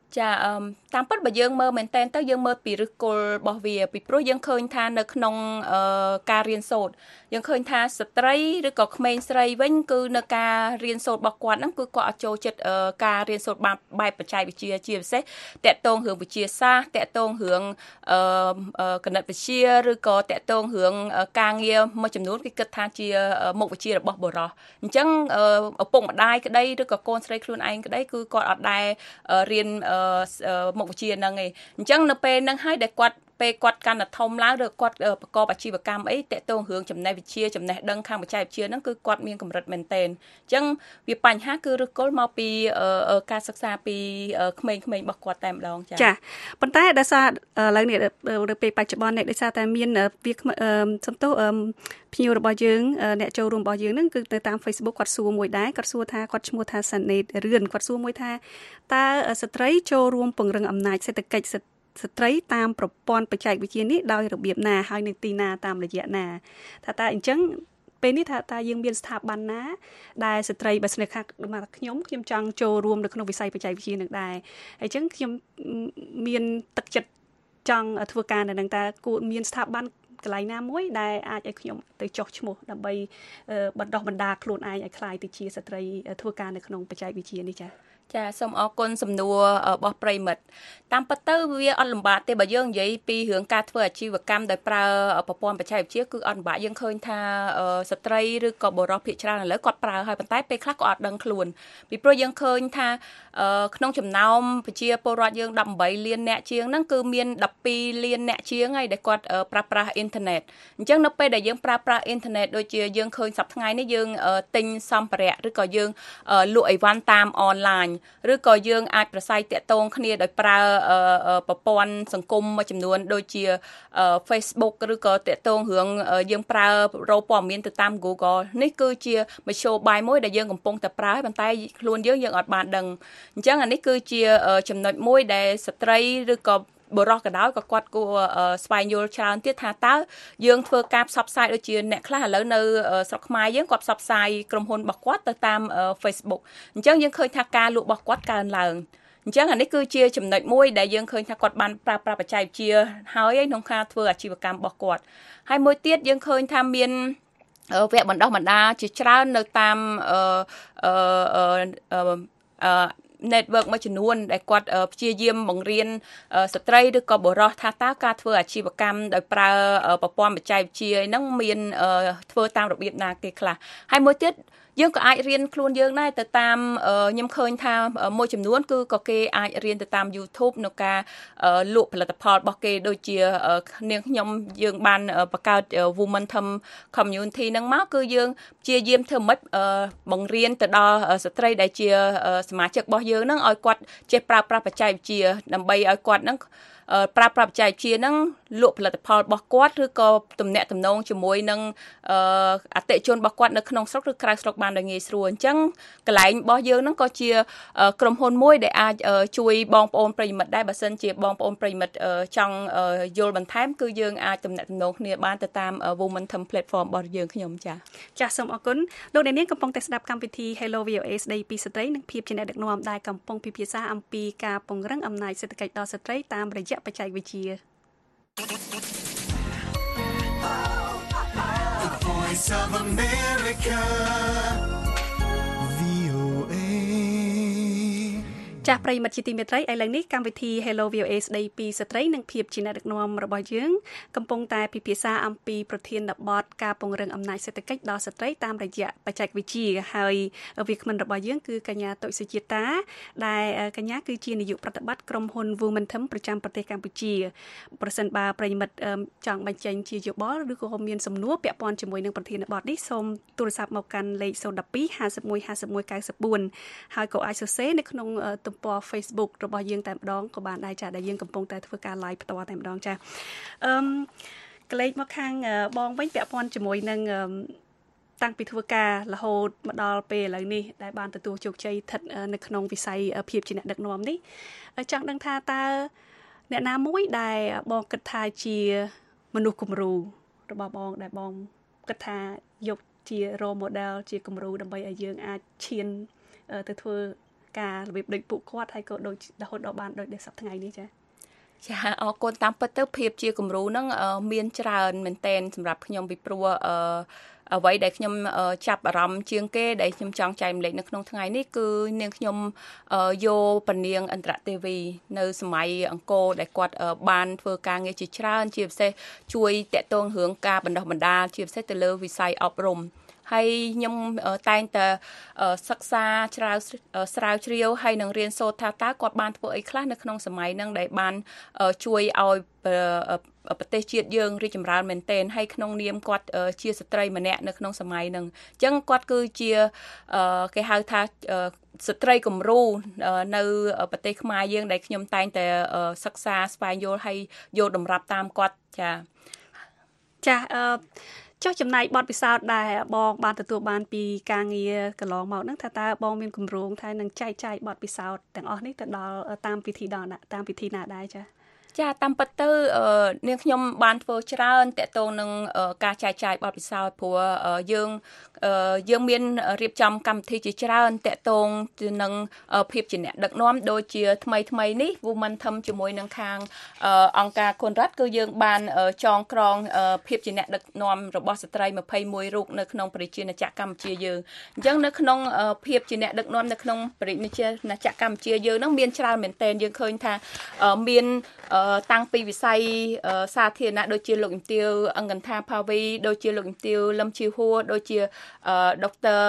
ចាតាមពិតបើយើងមើលមែនតើទៅយើងមើលពីឫសគល់របស់វាពីព្រោះយើងឃើញថានៅក្នុងការរៀនសូត្រយើងឃើញថាស្ត្រីឬក៏ក្មេងស្រីវិញគឺនៅការរៀនសូត្ររបស់គាត់ហ្នឹងគឺគាត់អត់ចូលចិត្តការរៀនសូត្របែបបច្ចេកវិទ្យាជាពិសេសតកតងរឿងវិទ្យាសាស្ត្រតកតងរឿងគណិតវិទ្យាឬក៏តកតងរឿងការងារមួយចំនួនគេគិតថាជាមុខវិជ្ជារបស់បុរសអញ្ចឹងឪពុកម្ដាយក្តីឬក៏កូនស្រីខ្លួនឯងក្តីគឺគាត់អត់ដែលរៀនមុខវិជ្ជាហ្នឹងឯងអញ្ចឹងនៅពេលហ្នឹងហើយដែលគាត់ពេលគាត់កាន់តែធំឡើងឬគាត់ប្រកបអាជីវកម្មអីតកតងរឿងចំណេះវិទ្យាចំណេះដឹងខាងបច្ចេកវិទ្យាហ្នឹងគឺគាត់មានកម្រិតមែនទែនអញ្ចឹងវាបញ្ហាគឺឫសគល់មកពីការសិក្សាពីក្មេងៗរបស់គាត់តែម្ដងចា៎ចាប៉ុន្តែដោយសារឥឡូវនេះពេលបច្ចុប្បន្ននេះដោយសារតែមានវាសំទោសភ្ញៀវរបស់យើងអ្នកចូលរួមរបស់យើងហ្នឹងគឺនៅតាម Facebook គាត់សួរមួយដែរគាត់សួរថាគាត់ឈ្មោះថាសាណេតរឿនគាត់សួរមួយថាតើស្ត្រីចូលរួមពង្រឹងអំណាចសេដ្ឋកិច្ចស្ត្រីតាមប្រព័ន្ធបច្ចេកវិទ្យានេះដោយរបៀបណាហើយនៅទីណាតាមរយៈណាថាតើអញ្ចឹងពេលនេះថាតើយើងមានស្ថាប័នណាដែលស្ត្រីបើស្នេហាមកខ្ញុំខ្ញុំចង់ចូលរួមនៅក្នុងវិស័យបច្ចេកវិទ្យានឹងដែរអញ្ចឹងខ្ញុំមានទឹកចិត្តចង់ធ្វើការនៅនឹងតើគួរមានស្ថាប័នកន្លែងណាមួយដែលអាចឲ្យខ្ញុំទៅចុះឈ្មោះដើម្បីបណ្ដុះបណ្ដាលខ្លួនឯងឲ្យក្លាយទៅជាស្ត្រីធ្វើការនៅក្នុងបច្ចេកវិទ្យានេះចា៎ចាសូមអរគុណសំណួររបស់ប្រិមិត្តតាមពិតទៅវាអត់លំបាកទេបើយើងនិយាយពីរឿងការធ្វើអាជីវកម្មដោយប្រើប្រព័ន្ធបច្ចេកវិទ្យាគឺអត់លំបាកយើងឃើញថាស្ត្រីឬក៏បុរសភាគច្រើនឥឡូវគាត់ប្រើហើយប៉ុន្តែពេលខ្លះក៏អត់ដឹងខ្លួនពីព្រោះយើងឃើញថាក្នុងចំណោមប្រជាពលរដ្ឋយើងដប់ប្រាំលានអ្នកជាងហ្នឹងគឺមានដប់ពីរលានអ្នកជាងហើយដែលគាត់ប្រើប្រាស់អ៊ីនធឺណិតអញ្ចឹងនៅពេលដែលយើងប្រើប្រាស់អ៊ីនធឺណិតដូចជាយើងឃើញសប្តាហ៍ថ្ងៃនេះយើងទិញសម្ភារៈឬក៏យើងលក់អីវ៉ាន់តាមអនឡាញឬក៏យើងអាចប្រស័យតាក់ទងគ្នាដោយប្រើប្រព័ន្ធសង្គមមួយចំនួនដូចជា Facebook ឬក៏តាក់ទងរឿងយើងប្រើរកព័ត៌មានទៅតាម Google នេះគឺជាមធ្យោបាយមួយដែលយើងកំពុងតែប្រើប៉ុន្តែខ្លួនយើងយើងអត់បានដឹងអញ្ចឹងអានេះគឺជាចំណុចមួយដែលស្ត្រីឬក៏បុរសក៏ដោយក៏គាត់គួរស្វែងយល់ច្រើនទៀតថាតើយើងធ្វើការផ្សព្វផ្សាយដូចជាអ្នកខ្លះឥឡូវនៅស្រុកខ្មែរយើងគាត់ផ្សព្វផ្សាយក្រុមហ៊ុនរបស់គាត់ទៅតាម Facebook អញ្ចឹងយើងឃើញថាការលក់របស់គាត់កើនឡើងអញ្ចឹងអានេះគឺជាចំណុចមួយដែលយើងឃើញថាគាត់បានប្រើប្រាស់បច្ចេកវិទ្យាហើយក្នុងការធ្វើអាជីវកម្មរបស់គាត់ហើយមួយទៀតយើងឃើញថាមានវគ្គបណ្ដុះបណ្ដាលជាច្រើននៅតាមអឺអឺអឺnetwork មួយចំនួនដែលគាត់ព្យាយាមបង្រៀនស្ត្រីឬក៏បុរសថាតើការធ្វើអាជីវកម្មដោយប្រើប្រព័ន្ធបច្ចេកវិទ្យាហ្នឹងមានធ្វើតាមរបៀបណាគេខ្លះហើយមួយទៀតយើងក៏អាចរៀនខ្លួនយើងដែរទៅតាមខ្ញុំឃើញថាមួយចំនួនគឺក៏គេអាចរៀនទៅតាម YouTube នៅការលក់ផលិតផលរបស់គេដូចជានាងខ្ញុំយើងបានបង្កើត Womentham Community ហ្នឹងមកគឺយើងព្យាយាមធ្វើម៉េចបង្រៀនទៅដល់ស្ត្រីដែលជាសមាជិករបស់យើងហ្នឹងឲ្យគាត់ចេះប្រើប្រាស់បច្ចេកវិទ្យាដើម្បីឲ្យគាត់ហ្នឹងប្រើប្រាស់បច្ចេកវិទ្យាហ្នឹងលក់ផលិតផលរបស់គាត់ឬក៏ទំនាក់ទំនងជាមួយនឹងអតិថិជនរបស់គាត់នៅក្នុងស្រុកឬក្រៅស្រុកបានដោយងាយស្រួលអញ្ចឹងកន្លែងរបស់យើងហ្នឹងក៏ជាក្រុមហ៊ុនមួយដែលអាចជួយបងប្អូនប្រិយមិត្តដែរបើសិនជាបងប្អូនប្រិយមិត្តចង់យល់បន្ថែមគឺយើងអាចទំនាក់ទំនងគ្នាបានទៅតាម Womentham Platform របស់យើងខ្ញុំចា៎ចាសសូមអរគុណលោកអ្នកនាងកំពុងតែស្ដាប់កម្មវិធី Hello វី អូ អេ ស្ដីពីស្ត្រីនិងភាពជាអ្នកដឹកនាំដែលកំពុងពិភាក្សាអំពីការពង្រឹងអំណាចសេដ្ឋកិច្ចដល់ស្ត្រីតាមរយៈបច្ចេកវិទ្យា The Voice of America វី អូ เอចាស់ប្រិយមិត្តជាទីមេត្រីឥឡូវនេះកម្មវិធី Hello វី អូ អេ ស្ដីពីស្ត្រីនិងភាពជាអ្នកដឹកនាំរបស់យើងកំពុងតែពិភាក្សាអំពីប្រធានបទការពង្រឹងអំណាចសេដ្ឋកិច្ចដល់ស្ត្រីតាមរយៈបច្ចេកវិទ្យាហើយវាគ្មិនរបស់យើងគឺកញ្ញាតុសុជាតាដែលកញ្ញាគឺជានាយកប្រតិបត្តិក្រុមហ៊ុន Womentham ប្រចាំប្រទេសកម្ពុជាប្រសិនបើប្រិយមិត្តចង់បញ្ចេញជាយោបល់ឬក៏មានសំណួរពាក់ព័ន្ធជាមួយនឹងប្រធានបទនេះសូមទូរស័ព្ទមកកាន់លេខศูนย์ หนึ่ง สอง ห้า หนึ่ง ห้า หนึ่ง หนึ่ง เก้า สี่ហើយក៏អាចសរសេរនៅក្នុងទំព័រ Facebook របស់យើងតែម្ដងក៏បានដែរចាដែលយើងកំពុងតែធ្វើការ live ផ្ទាល់តែម្ដងចាអឺក្លែកមកខាងបងវិញពាក់ព័ន្ធជាមួយនឹងតាំងពីធ្វើការរហូតមកដល់ពេលឥឡូវនេះដែលបានទទួលជោគជ័យស្ថិតនៅក្នុងវិស័យភាពជាអ្នកដឹកនាំនេះចង់ដឹងថាតើអ្នកណាមួយដែលបងគិតថាជាមនុស្សគំរូរបស់បងដែលបងគិតថាយកជា role model ជាគំរូដើម្បីឲ្យយើងអាចឈានទៅធ្វើការរបៀបដូចពួកគាត់ហើយក៏ដូចរហូតដល់បានដូចដែលសប្តាហ៍ថ្ងៃនេះចាចាអរគុណតាមពិតទៅភាពជាគំរូហ្នឹងមានច្រើនមែនតែនសម្រាប់ខ្ញុំពីព្រោះអឺអ្វីដែលខ្ញុំចាប់អារម្មណ៍ជាងគេដែលខ្ញុំចង់ចែកម្លែកនៅក្នុងថ្ងៃនេះគឺនាងខ្ញុំយកពនាងអន្តរទេវីនៅសម័យអង្គរដែលគាត់បានធ្វើការងារជាច្រើនជាពិសេសជួយតាក់ទងរឿងការបណ្ដុះបណ្ដាលជាពិសេសទៅលើវិស័យអប់រំហើយខ្ញុំតែងតែសិក្សាជ្រាវស្រាវជ្រាវហើយនឹងរៀនសូត្រថាតើគាត់បានធ្វើអីខ្លះនៅក្នុងសម័យហ្នឹងដែលបានជួយឲ្យប្រទេសជាតិយើងរីកចម្រើនមែនទែនហើយក្នុងនាមគាត់ជាស្ត្រីម្នាក់នៅក្នុងសម័យហ្នឹងអញ្ចឹងគាត់គឺជាគេហៅថាស្ត្រីគំរូនៅប្រទេសខ្មែរយើងដែលខ្ញុំតែងតែសិក្សាស្វែងយល់ហើយយកតម្រាប់តាមគាត់ចាចាអឺចុះចំណាយបទពិសោធន៍ដែលបងបានទទួលបានពីការងារកន្លងមកហ្នឹងថាតើបងមានគម្រោងថានឹងចែកចាយបទពិសោធន៍ទាំងអស់នេះទៅដល់តាមពិធីដល់តាមពិធីណាដែរចាចាតាមពិតទៅនាងខ្ញុំបានធ្វើច្រើនតាក់ទងនឹងការចែកចាយបទពិសោធន៍ព្រោះយើងយើងមានរៀបចំកម្មវិធីជាច្រើនតាក់ទងនឹងភាពជាអ្នកដឹកនាំដូចជាថ្មីថ្មីនេះ Womentham ជាមួយនឹងខាងអង្គការគុនរដ្ឋគឺយើងបានចងក្រងភាពជាអ្នកដឹកនាំរបស់ស្ត្រីម្ភៃមួយរូបនៅក្នុងប្រជាណាចក្រកម្ពុជាយើងអញ្ចឹងនៅក្នុងភាពជាអ្នកដឹកនាំនៅក្នុងប្រជាណាចក្រកម្ពុជាយើងហ្នឹងមានច្រើនមែនទែនយើងឃើញថាមានតាំងពីវិស័យសាធារណៈដូចជាលោកជំទាវអង្គន្ថាផាវីដូចជាលោកជំទាវលឹមជីហួរដូចជាដុកទ័រ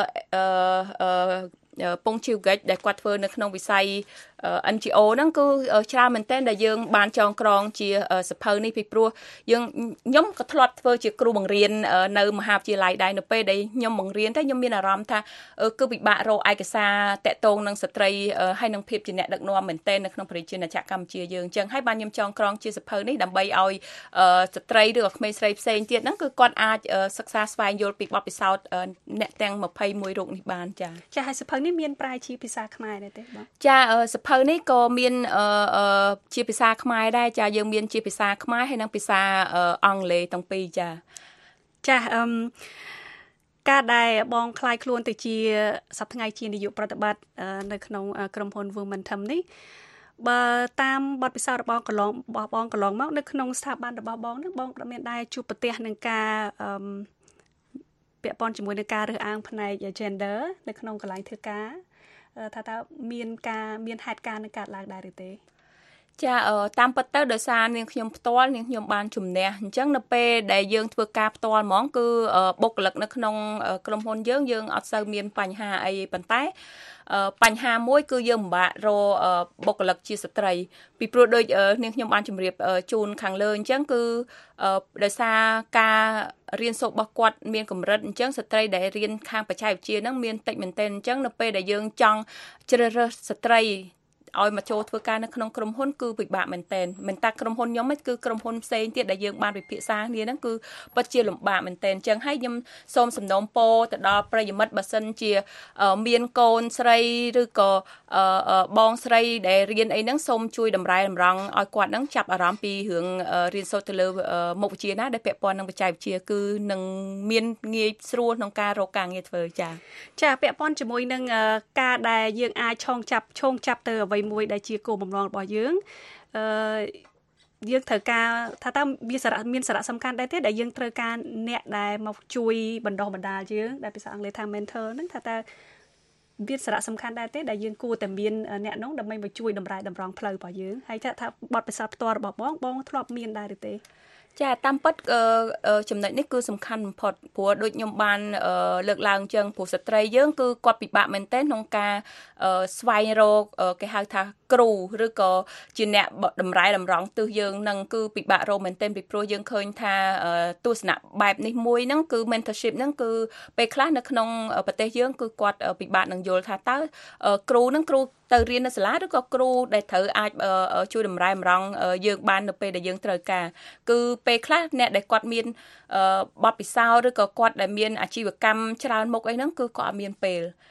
ពងជីវកិច្ចដែលគាត់ធ្វើនៅក្នុងវិស័យ เอ็น จี โอ ហ្នឹងគឺច្រើនមែនទែនដែលយើងបានចងក្រងជាសភៅនេះពីព្រោះយើងខ្ញុំក៏ធ្លាប់ធ្វើជាគ្រូបង្រៀននៅមហាវិទ្យាល័យដែរនៅពេលដែលខ្ញុំបង្រៀនតែខ្ញុំមានអារម្មណ៍ថាគឺពិបាករកឯកសារតាក់ទងនឹងស្ត្រីហើយនឹងភាពជាអ្នកដឹកនាំមែនទែននៅក្នុងប្រជាណាចក្រកម្ពុជាយើងអញ្ចឹងហើយបានខ្ញុំចងក្រងជាសភៅនេះដើម្បីឲ្យស្ត្រីឬក៏ក្មេងស្រីផ្សេងទៀតហ្នឹងគឺគាត់អាចសិក្សាស្វែងយល់ពីបទពិសោធន៍អ្នកទាំងម្ភៃមួយរូបនេះបានចា៎ចា៎ហើយសភៅនេះមានប្រែជាភាសាខ្មែរដែរទេបងចា៎សភៅនេះក៏មានជាភាសាខ្មែរដែរចាយើងមានជាភាសាខ្មែរហើយនិងភាសាអង់គ្លេសទាំងពីរចាចាអឺការដែលបងคลายខ្លួនទៅជាសប្តាហ៍ថ្ងៃជានាយកប្រតិបត្តិនៅក្នុងក្រុមហ៊ុន Womentham នេះបើតាមបទពិសោធន៍របស់កន្លងរបស់បងកន្លងមកនៅក្នុងស្ថាប័នរបស់បងនឹងបងក៏មានដែរជួបប្រទះនឹងការអឺពាក់ព័ន្ធជាមួយនឹងការរើសអើងផ្នែក gender នៅក្នុងកន្លែងធ្វើការថាតើមានការមានហេតុការណ៍នឹងកើតឡើងដែរឬទេចាតាមពិតទៅដោយសារនាងខ្ញុំផ្ទាល់នាងខ្ញុំបានជំនះអញ្ចឹងនៅពេលដែលយើងធ្វើការផ្ទាល់ហ្មងគឺបុគ្គលិកនៅក្នុងក្រុមហ៊ុនយើងយើងអត់សូវមានបញ្ហាអីប៉ុន្តែបញ្ហាមួយគឺយើងពិបាករកបុគ្គលិកជាស្ត្រីពីព្រោះដូចនាងខ្ញុំបានជម្រាបជូនខាងលើអញ្ចឹងគឺដោយសារការរៀនសូត្ររបស់គាត់មានកម្រិតអញ្ចឹងស្ត្រីដែលរៀនខាងបច្ចេកវិទ្យាហ្នឹងមានតិចមែនទែនអញ្ចឹងនៅពេលដែលយើងចង់ជ្រើសរើសស្ត្រីឲ្យមកចូលធ្វើការនៅក្នុងក្រុមហ៊ុនគឺពិបាកមែនទែនមិនតែក្រុមហ៊ុនខ្ញុំទេគឺក្រុមហ៊ុនផ្សេងទៀតដែលយើងបានពិភាក្សាគ្នាហ្នឹងគឺពិតជាលំបាកមែនទែនអញ្ចឹងហើយខ្ញុំសូមសំណូមពរទៅដល់ប្រិយមិត្តបើសិនជាមានកូនស្រីឬក៏បងស្រីដែលរៀនអីហ្នឹងសូមជួយតម្រែតម្រង់ឲ្យគាត់ហ្នឹងចាប់អារម្មណ៍ពីរឿងរៀនសូត្រទៅលើមុខវិជ្ជាណាដែលពាក់ព័ន្ធនឹងបច្ចេកវិទ្យាគឺនឹងមានងាយស្រួលក្នុងការរកការងារធ្វើចា៎ចាពាក់ព័ន្ធជាមួយនឹងការដែលយើងអាចឆោងចាប់ឆោងចាប់ទៅអ្វីមួយដែលជាគោលបំណងរបស់យើងអឺយើងត្រូវការថាតើមានសារៈមានសារៈសំខាន់ដែរទេដែលយើងត្រូវការអ្នកដែលមកជួយបណ្ដុះបណ្ដាលយើងដែលភាសាអង់គ្លេសថា mentor ហ្នឹងថាតើមានសារៈសំខាន់ដែរទេដែលយើងគួរតែមានអ្នកនោះដើម្បីមកជួយតម្រែតម្រង់ផ្លូវរបស់យើងហើយថាថាបទពិសោធន៍ផ្ទាល់របស់បងបងធ្លាប់មានដែរឬទេចាតាមពិតចំណុចនេះគឺសំខាន់បំផុតព្រោះដូចខ្ញុំបានលើកឡើងអញ្ចឹងព្រោះស្ត្រីយើងគឺគាត់ពិបាកមែនទែនក្នុងការស្វែងរកគេហៅថាគ្រូឬក៏ជាអ្នកតម្រែតម្រង់ទិសយើងនឹងគឺពិបាករកមែនទែនពីព្រោះយើងឃើញថាទស្សនៈបែបនេះមួយហ្នឹងគឺ mentorship ហ្នឹងគឺពេលខ្លះនៅក្នុងប្រទេសយើងគឺគាត់ពិបាកនឹងយល់ថាតើគ្រូហ្នឹងគ្រូទៅរៀននៅសាលាឬក៏គ្រូដែលត្រូវអាចជួយតម្រែតម្រង់យើងបាននៅពេលដែលយើងត្រូវការគឺពេលខ្លះអ្នកដែលគាត់មានបទពិសោធន៍ឬក៏គាត់ដែលមានអាជីវកម្មច្រើនមុខអីហ្នឹងគឺគាត់អត់មានពេល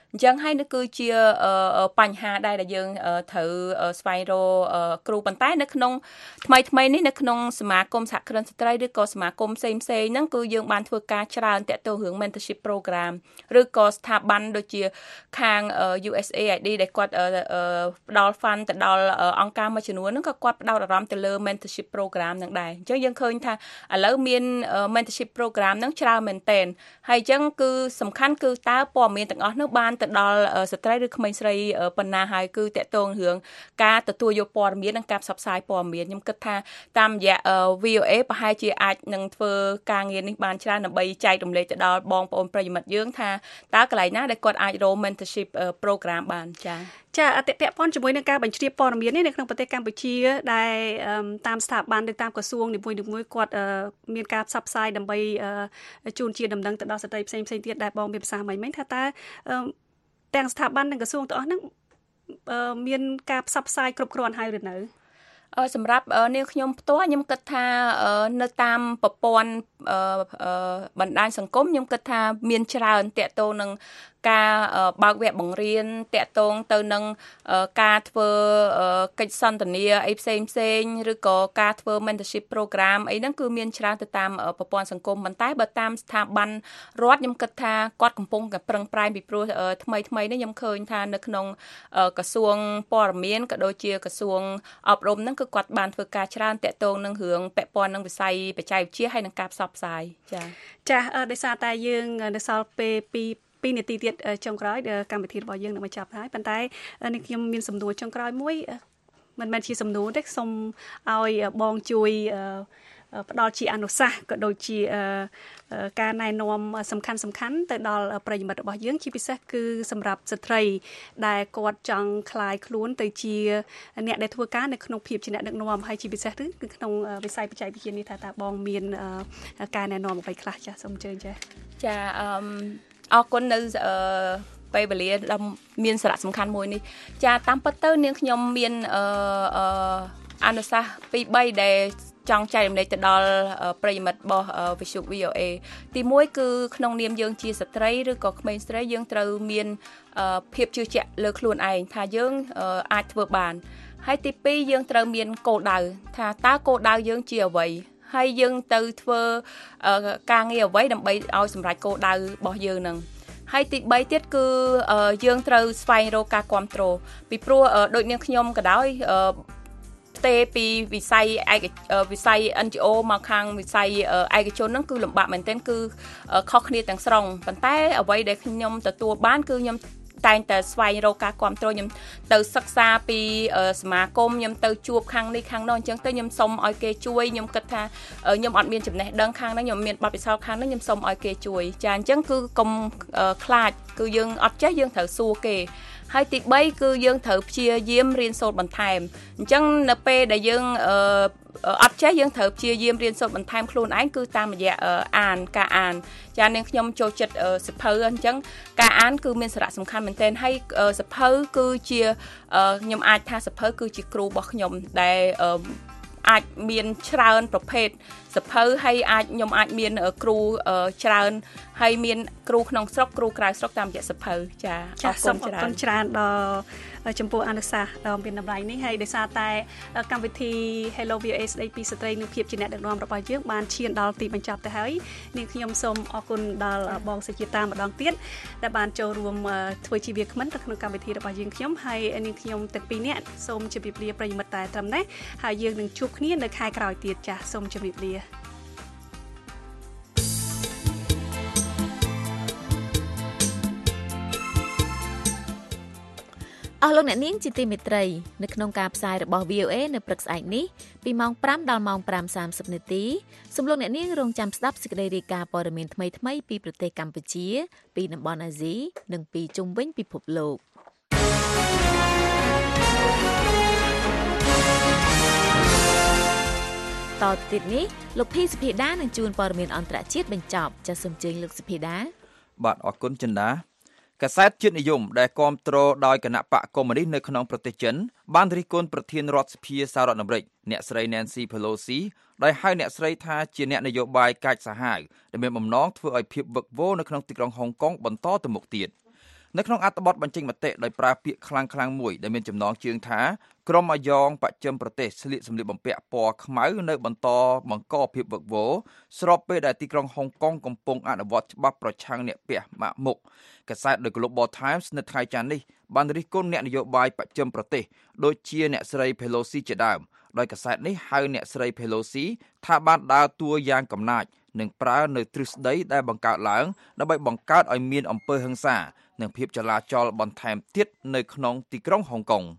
អញ្ចឹងហើយនេះគឺជាបញ្ហាដែរដែលយើងត្រូវស្វែងរកគ្រូប៉ុន្តែនៅក្នុងថ្មីថ្មីនេះនៅក្នុងសមាគមសហគ្រិនស្ត្រីឬក៏សមាគមផ្សេងផ្សេងហ្នឹងគឺយើងបានធ្វើការច្រើនតាក់ទងរឿង mentorship program ឬក៏ស្ថាប័នដូចជាខាង U S A I D ដែលគាត់ផ្ដល់ fund ទៅដល់អង្គការមួយចំនួនហ្នឹងក៏គាត់ផ្ដោតអារម្មណ៍ទៅលើ mentorship program ហ្នឹងដែរអញ្ចឹងយើងឃើញថាឥឡូវមាន mentorship program ហ្នឹងច្រើនមែនទែនហើយអញ្ចឹងគឺសំខាន់គឺតើព័ត៌មានទាំងអស់នោះបានទៅដល់ស្ត្រីឬក្មេងស្រីប៉ុណ្ណាហើយគឺតាក់ទងរឿងការទទួលយកព័ត៌មាននិងការផ្សព្វផ្សាយព័ត៌មានខ្ញុំគិតថាតាមរយៈ V O A ប្រហែលជាអាចនឹងធ្វើការងារនេះបានច្រើនដើម្បីចែករំលែកទៅដល់បងប្អូនប្រិយមិត្តយើងថាតើកន្លែងណាដែលគាត់អាចរក mentorship program បានចា៎ចាអតិពាក់ព័ន្ធជាមួយនឹងការបញ្ជ្រាបព័ត៌មាននេះនៅក្នុងប្រទេសកម្ពុជាដែលតាមស្ថាប័នឬតាមក្រសួងនីមួយៗគាត់មានការផ្សព្វផ្សាយដើម្បីជូនជាដំណឹងទៅដល់ស្ត្រីផ្សេងៗទៀតដែលបងមានប្រសាសន៍មិញមិញថាតើទាំងស្ថាប័ននិងក្រសួងទាំងអស់ហ្នឹងមានការផ្សព្វផ្សាយគ្រប់គ្រាន់ហើយឬនៅសម្រាប់នាងខ្ញុំផ្ទាល់ខ្ញុំគិតថានៅតាមប្រព័ន្ធបណ្ដាញសង្គមខ្ញុំគិតថាមានច្រើនតាក់ទងនឹងការបើកវគ្គបង្រៀនតាក់ទងទៅនឹងការធ្វើកិច្ចសន្ទនាអីផ្សេងផ្សេងឬក៏ការធ្វើ mentorship program អីហ្នឹងគឺមានច្រើនទៅតាមប្រព័ន្ធសង្គមប៉ុន្តែបើតាមស្ថាប័នរដ្ឋខ្ញុំគិតថាគាត់កំពុងតែប្រឹងប្រែងពីព្រោះថ្មីថ្មីនេះខ្ញុំឃើញថានៅក្នុងក្រសួងព័ត៌មានក៏ដូចជាក្រសួងអប់រំហ្នឹងគឺគាត់បានធ្វើការច្រើនតាក់ទងនឹងរឿងពាក់ព័ន្ធនឹងវិស័យបច្ចេកវិទ្យាហើយនឹងការផ្សព្វផ្សាយចា៎ចាដោយសារតែយើងនៅសល់ពេលពីពីនាទីទៀតចុងក្រោយកម្មវិធីរបស់យើងនឹងបញ្ចប់ហើយប៉ុន្តែនេះខ្ញុំមានសំណួរចុងក្រោយមួយមិនមែនជាសំណួរទេសូមឲ្យបងជួយផ្ដល់ជាអនុសាសន៍ក៏ដូចជាការណែនាំសំខាន់សំខាន់ទៅដល់ប្រិយមិត្តរបស់យើងជាពិសេសគឺសម្រាប់ស្ត្រីដែលគាត់ចង់คลายខ្លួនទៅជាអ្នកដែលធ្វើការនៅក្នុងភាពជាអ្នកដឹកនាំហើយជាពិសេសគឺក្នុងវិស័យបច្ចេកវិទ្យានេះថាតើបងមានការណែនាំអ្វីខ្លះចាសសូមអញ្ជើញចាចាអឺអរគុណនៅពេលវេលាដ៏មានសារៈសំខាន់មួយនេះចាតាមពិតទៅនាងខ្ញុំមានអឺអនុសាសន៍ពីរបីដែលចង់ចែករំលែកទៅដល់ប្រិយមិត្តរបស់វិទ្យុ V O A ទីមួយគឺក្នុងនាមយើងជាស្ត្រីឬក៏ក្មេងស្រីយើងត្រូវមានភាពជឿជាក់លើខ្លួនឯងថាយើងអាចធ្វើបានហើយទីពីរយើងត្រូវមានគោលដៅថាតើគោលដៅយើងជាអ្វីហើយយើងទៅធ្វើការងារអ្វីដើម្បីឲ្យសម្រេចគោលដៅរបស់យើងនឹងហើយទីបីទៀតគឺយើងត្រូវស្វែងរកការគ្រប់គ្រងពីព្រោះដូចនាងខ្ញុំក៏ដោយផ្ទេរពីវិស័យឯកវិស័យ N G O មកខាងវិស័យឯកជនហ្នឹងគឺលំបាកមែនទែនគឺខុសគ្នាទាំងស្រុងប៉ុន្តែអ្វីដែលខ្ញុំទទួលបានគឺខ្ញុំតែងតែស្វែងរកការគ្រប់គ្រងខ្ញុំទៅសិក្សាពីសមាគមខ្ញុំទៅជួបខាងនេះខាងនោះអញ្ចឹងទៅខ្ញុំសុំឲ្យគេជួយខ្ញុំគិតថាខ្ញុំអត់មានចំណេះដឹងខាងហ្នឹងខ្ញុំមានបទពិសោធន៍ខាងហ្នឹងខ្ញុំសុំឲ្យគេជួយចាអញ្ចឹងគឺកុំខ្លាចគឺយើងអត់ចេះយើងត្រូវសួរគេហើយទីបីគឺយើងត្រូវព្យាយាមរៀនសូត្របន្ថែមអញ្ចឹងនៅពេលដែលយើងអត់ចេះយើងត្រូវព្យាយាមរៀនសូត្របន្ថែមខ្លួនឯងគឺតាមរយៈអានការអានចានាងខ្ញុំចូលចិត្តសៀវភៅអញ្ចឹងការអានគឺមានសារៈសំខាន់មែនទែនហើយសៀវភៅគឺជាខ្ញុំអាចថាសៀវភៅគឺជាគ្រូរបស់ខ្ញុំដែលអាចមានច្រើនប្រភេទសៀវភៅហើយអាចខ្ញុំអាចមានគ្រូច្រើនហើយមានគ្រូក្នុងស្រុកគ្រូក្រៅស្រុកតាមរយៈសៀវភៅចាអរគុណច្រើនអរគុណច្រើនដល់ចំពោះអនុសាសន៍ដ៏មានតម្លៃនេះហើយដោយសារតែកម្មវិធី Hello V O A ស្ដីពីស្ត្រីនិងភាពជាអ្នកដឹកនាំរបស់យើងបានឈានដល់ទីបញ្ចប់ទៅហើយនាងខ្ញុំសូមអរគុណដល់បងសុជាតាម្ដងទៀតដែលបានចូលរួមធ្វើជាវាគ្មិនទៅក្នុងកម្មវិធីរបស់យើងខ្ញុំហើយនាងខ្ញុំទាំងពីរនាក់សូមជម្រាបលាប្រិយមិត្តតែត្រឹមនេះហើយយើងនឹងជួបគ្នានៅខែក្រោយទៀតចាសសូមជម្រាបលាអស់លោកអ្នកនាងជាទីមេត្រីនៅក្នុងការផ្សាយរបស់ V O A នៅព្រឹកស្អែកនេះពីម៉ោងប្រាំដល់ម៉ោងប្រាំសាមសិបនាទីសូមលោកអ្នកនាងរងចាំស្ដាប់សេចក្តីរាយការណ៍ព័ត៌មានថ្មីៗពីប្រទេសកម្ពុជាពីតំបន់អាស៊ីនិងពីជុំវិញពិភពលោកតទៅទៀតនេះលោកភីសុភីដានឹងជួនព័ត៌មានអន្តរជាតិបញ្ចប់ចាសសូមអញ្ជើញលោកសុភីដាបាទអរគុណចិន្តាកាសែតជាតិនិយមដែលគាំទ្រដោយគណៈបកកុម្មុយនីសនៅក្នុងប្រទេសចិនបានរិះគន់ប្រធានរដ្ឋសភាសហរដ្ឋអាមេរិកអ្នកស្រី Nancy Pelosi ដោយហៅអ្នកស្រីថាជាអ្នកនយោបាយកាចសាហាវដែលមានបំណងធ្វើឲ្យភាពវឹកវរនៅក្នុងទីក្រុងហុងកុងបន្តទៅមុខទៀតនៅក្នុងអត្ថបទបញ្ចេញមតិដោយប្រើពាក្យខ្លាំងៗមួយដែលមានចំណងជើងថាក្រុមអាយ៉ងបច្ចឹមប្រទេសស្លៀកសម្លៀកបំពាក់ពណ៌ខ្មៅនៅបន្តបង្កភាពវឹកវរស្របពេលដែលទីក្រុងហុងកុងកំពុងអនុវត្តច្បាប់ប្រឆាំងអ្នកពាក់ម៉ាក់មុខកាសែត The Global Times នៅថ្ងៃច័ន្ទនេះបានរិះគន់អ្នកនយោបាយបច្ចឹមប្រទេសដូចជាអ្នកស្រី Pelosi ជាដើមដោយកាសែតនេះហៅអ្នកស្រី Pelosi ថាបានដើរតួយ៉ាងកំណាចនិងប្រើនៅទ្រឹស្ដីដែលបង្កើតឡើងដើម្បីបង្កើតឲ្យមានអំពើហិង្សានិងភាពចលាចលបន្ថែមទៀតនៅក្នុងទីក្រុងហុងកុង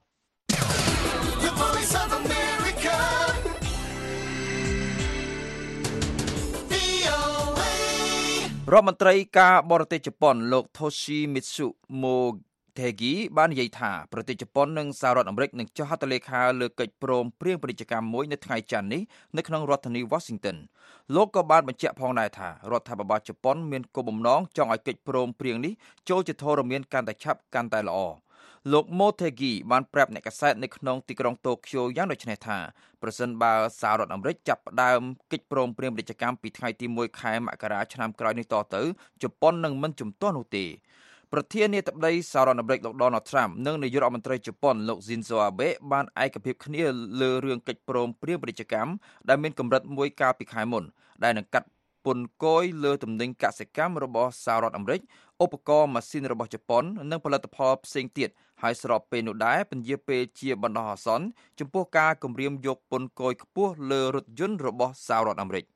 រដ្ឋមន្ត្រីការបរទេសជប៉ុនលោក Toshimitsu Motegi បាននិយាយថាប្រទេសជប៉ុននិងសហរដ្ឋអាមេរិកនឹងចុះហត្ថលេខាលើកិច្ចព្រមព្រៀងពាណិជ្ជកម្មមួយនៅថ្ងៃច័ន្ទនេះនៅក្នុងរដ្ឋធានី Washington លោកក៏បានបញ្ជាក់ផងដែរថារដ្ឋាភិបាលជប៉ុនមានគោលបំណងចង់ឲ្យកិច្ចព្រមព្រៀងនេះចូលជាធរមានកាន់តែឆាប់កាន់តែល្អលោក Motegi បានប្រាប់អ្នកកាសែតនៅក្នុងទីក្រុងតូក្យូយ៉ាងដូចនេះថាប្រសិនបើសហរដ្ឋអាមេរិកចាប់ផ្ដើមកិច្ចព្រមព្រៀងពាណិជ្ជកម្មពីថ្ងៃទីមួយខែមករាឆ្នាំក្រោយនេះតទៅជប៉ុននឹងមិនជំទាស់នោះទេប្រធានាធិបតីសហរដ្ឋអាមេរិកលោក Donald Trump និងនាយករដ្ឋមន្ត្រីជប៉ុនលោក Shinzo Abe បានឯកភាពគ្នាលើរឿងកិច្ចព្រមព្រៀងពាណិជ្ជកម្មដែលមានកម្រិតមួយកាលពីខែមុនដែលនឹងកាត់ពន្ធគយលើទំនិញកសិកម្មរបស់សហរដ្ឋអាមេរិកឧបករណ៍ម៉ាស៊ីនរបស់ជប៉ុននិងផលិតផលផ្សេងទៀតហើយស្របពេលនោះដែរពន្យាពេលជាបណ្ដោះអាសន្នចំពោះការគម្រាមយកពន្ធគយខ្ពស់លើរថយន្តរបស់សហរដ្ឋអាមេរិក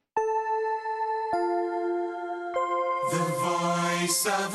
The Voice of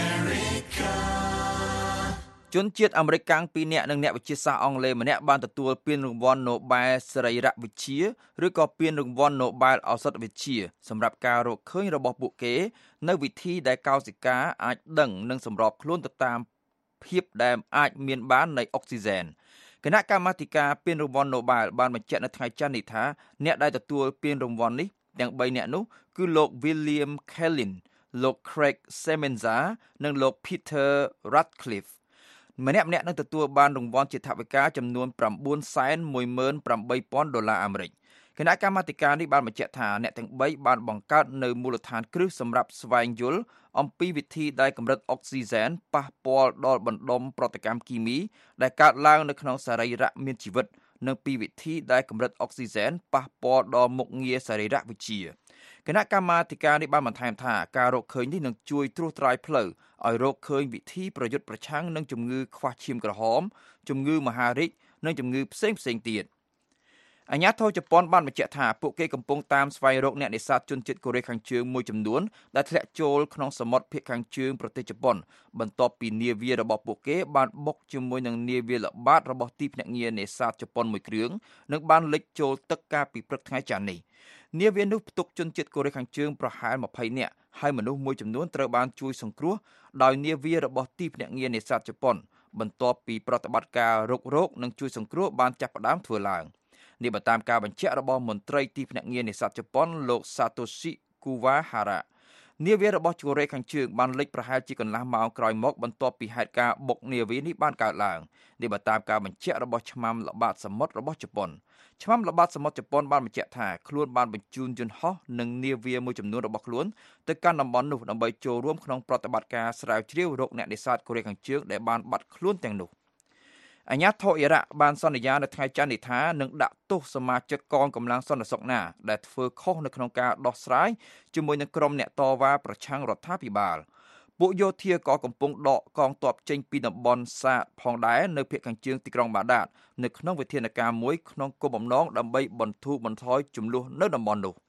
America ជនជាតិអាមេរិកកាំងពីរនាក់និងអ្នកវិទ្យាសាស្ត្រអង់គ្លេសម្នាក់បានទទួលពានរង្វាន់ Nobel សរីរវិទ្យាឬក៏ពានរង្វាន់ Nobel ឱសថវិទ្យាសម្រាប់ការរកឃើញរបស់ពួកគេនៅវិធីដែលកោសិកាអាចដឹងនិងសម្របខ្លួនទៅតាមភាពដែលអាចមានបាននៃអុកស៊ីហ្សែនគណៈកម្មាធិការពានរង្វាន់ Nobel បានបញ្ជាក់នៅថ្ងៃច័ន្ទនេះថាអ្នកដែលទទួលពានរង្វាន់នេះទាំងបីនាក់នោះគឺលោក William Kaelin លោក Craig Semenza និងលោក Peter Ratcliffe ម្នាក់ម្នាក់នឹងទទួលបានរង្វាន់ជាថវិកាចំនួន nine hundred eighteen thousand ដុល្លារអាមេរិកគណៈកម្មាធិការនេះបានបញ្ជាក់ថាអ្នកទាំងបីបានបង្កើតនៅមូលដ្ឋានគ្រឹះសម្រាប់ស្វែងយល់អំពីវិធីដែលកម្រិតអុកស៊ីហ្សែនប៉ះពាល់ដល់បណ្ដុំប្រតិកម្មគីមីដែលកើតឡើងនៅក្នុងសរីរៈមានជីវិតនិងពីវិធីដែលកម្រិតអុកស៊ីហ្សែនប៉ះពាល់ដល់មុខងារសរីរៈវិទ្យាគណៈកម្មាធិការនេះបានបន្ថែមថាការរកឃើញនេះនឹងជួយត្រួសត្រាយផ្លូវឲ្យរកឃើញវិធីប្រយុទ្ធប្រឆាំងនឹងជំងឺខ្វះឈាមក្រហមជំងឺមហារីកនិងជំងឺផ្សេងផ្សេងទៀតអាជ្ញាធរជប៉ុនបានបញ្ជាក់ថាពួកគេកំពុងតាមស្វែងរកអ្នកនេសាទជនជាតិកូរ៉េខាងជើងមួយចំនួនដែលធ្លាក់ចូលក្នុងសមុទ្រភាគខាងជើងប្រទេសជប៉ុនបន្ទាប់ពីនាវារបស់ពួកគេបានបុកជាមួយនឹងនាវាល្បាតរបស់ទីភ្នាក់ងារនេសាទជប៉ុនមួយគ្រឿងនិងបានលិចចូលទឹកកាលពីព្រឹកថ្ងៃច័ន្ទនេះនាវានោះផ្ទុកជនជាតិកូរ៉េខាងជើងប្រហែលtwentyនាក់ហើយមនុស្សមួយចំនួនត្រូវបានជួយសង្គ្រោះដោយនាវារបស់ទីភ្នាក់ងារនេសាទជប៉ុនបន្ទាប់ពីប្រតិបត្តិការរុករកនិងជួយសង្គ្រោះបានចាប់ផ្ដើមធ្វើឡើងនេះបើតាមការបញ្ជាក់របស់មន្ត្រីទីភ្នាក់ងារនេសាទជប៉ុនលោក Satoshi Kuwahara នាវារបស់កូរ៉េខាងជើងបានលិចប្រហែលជាកន្លះម៉ោងក្រោយមកបន្ទាប់ពីហេតុការណ៍បុកនាវានេះបានកើតឡើងនេះបើតាមការបញ្ជាក់របស់ឆ្មាំល្បាតសមុទ្ររបស់ជប៉ុនឆ្មាំល្បាតសមុទ្រជប៉ុនបានបញ្ជាក់ថាខ្លួនបានបញ្ជូនយន្តហោះនិងនាវាមួយចំនួនរបស់ខ្លួនទៅកាន់តំបន់នោះដើម្បីចូលរួមក្នុងប្រតិបត្តិការស្រាវជ្រាវរកអ្នកនេសាទកូរ៉េខាងជើងដែលបានបាត់ខ្លួនទាំងនោះអាជ្ញាធរអ៊ីរ៉ាក់បានសន្យានៅថ្ងៃច័ន្ទនេះថានឹងដាក់ទោសសមាជិកកងកម្លាំងសន្តិសុខណាដែលធ្វើខុសនៅក្នុងការដោះស្រាយជាមួយនឹងក្រុមអ្នកតវ៉ាប្រឆាំងរដ្ឋាភិបាលពួកយោធាក៏កំពុងដកកងទ័ពចេញពីតំបន់សាដផងដែរនៅភាគខាងជើងទីក្រុងបាដាតនៅក្នុងវិធានការមួយក្នុងគោលបំណងដើម្បីបន្ធូរបន្ថយជម្លោះនៅតំបន់នោះ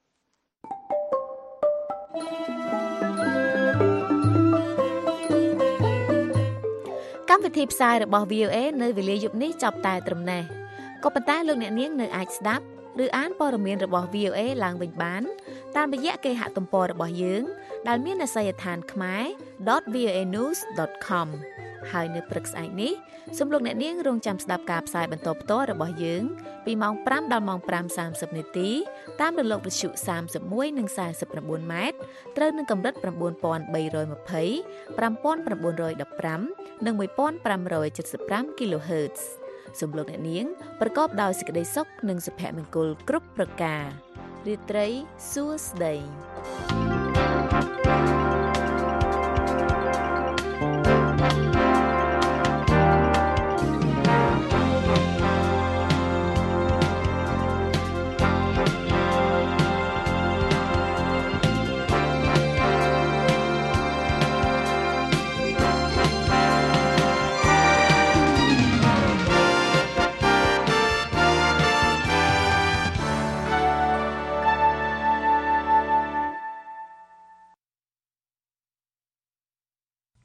កម្មវិធីផ្សាយរបស់ V O A នៅវេលាយប់នេះចាប់តែត្រឹមនេះក៏ប៉ុន្តែលោកអ្នកនាងនៅអាចស្ដាប់ឬអានព័ត៌មានរបស់ V O A ឡើងវិញបានតាមរយៈគេហទំព័ររបស់យើងដែលមានអាសយដ្ឋាន ខ្មែរ ដត voa news ដត com ហើយនៅព្រឹកស្អែកនេះសូមលោកអ្នកនាងរងចាំស្ដាប់ការផ្សាយបន្តផ្ទាល់របស់យើងពីម៉ោងfiveដល់ម៉ោងfive thirtyនាទីតាមរលកវិទ្យុthirty-oneនិងforty-nineម៉ែត្រត្រូវនឹងកម្រិតnine thousand three hundred twenty, five thousand nine hundred fifteenនិងfifteen seventy-five គីឡូហឺត សូមលោកអ្នកនាងប្រកបដោយសេចក្តីសុខនិងសុភមង្គលគ្រប់ប្រការរាត្រីសួស្តី thank you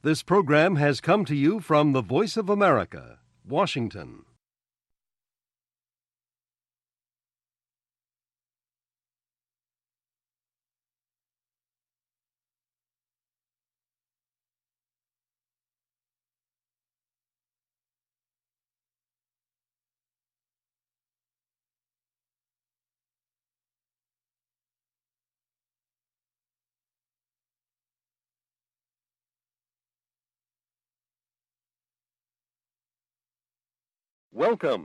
This program has come to you from the Voice of America, Washington. Welcome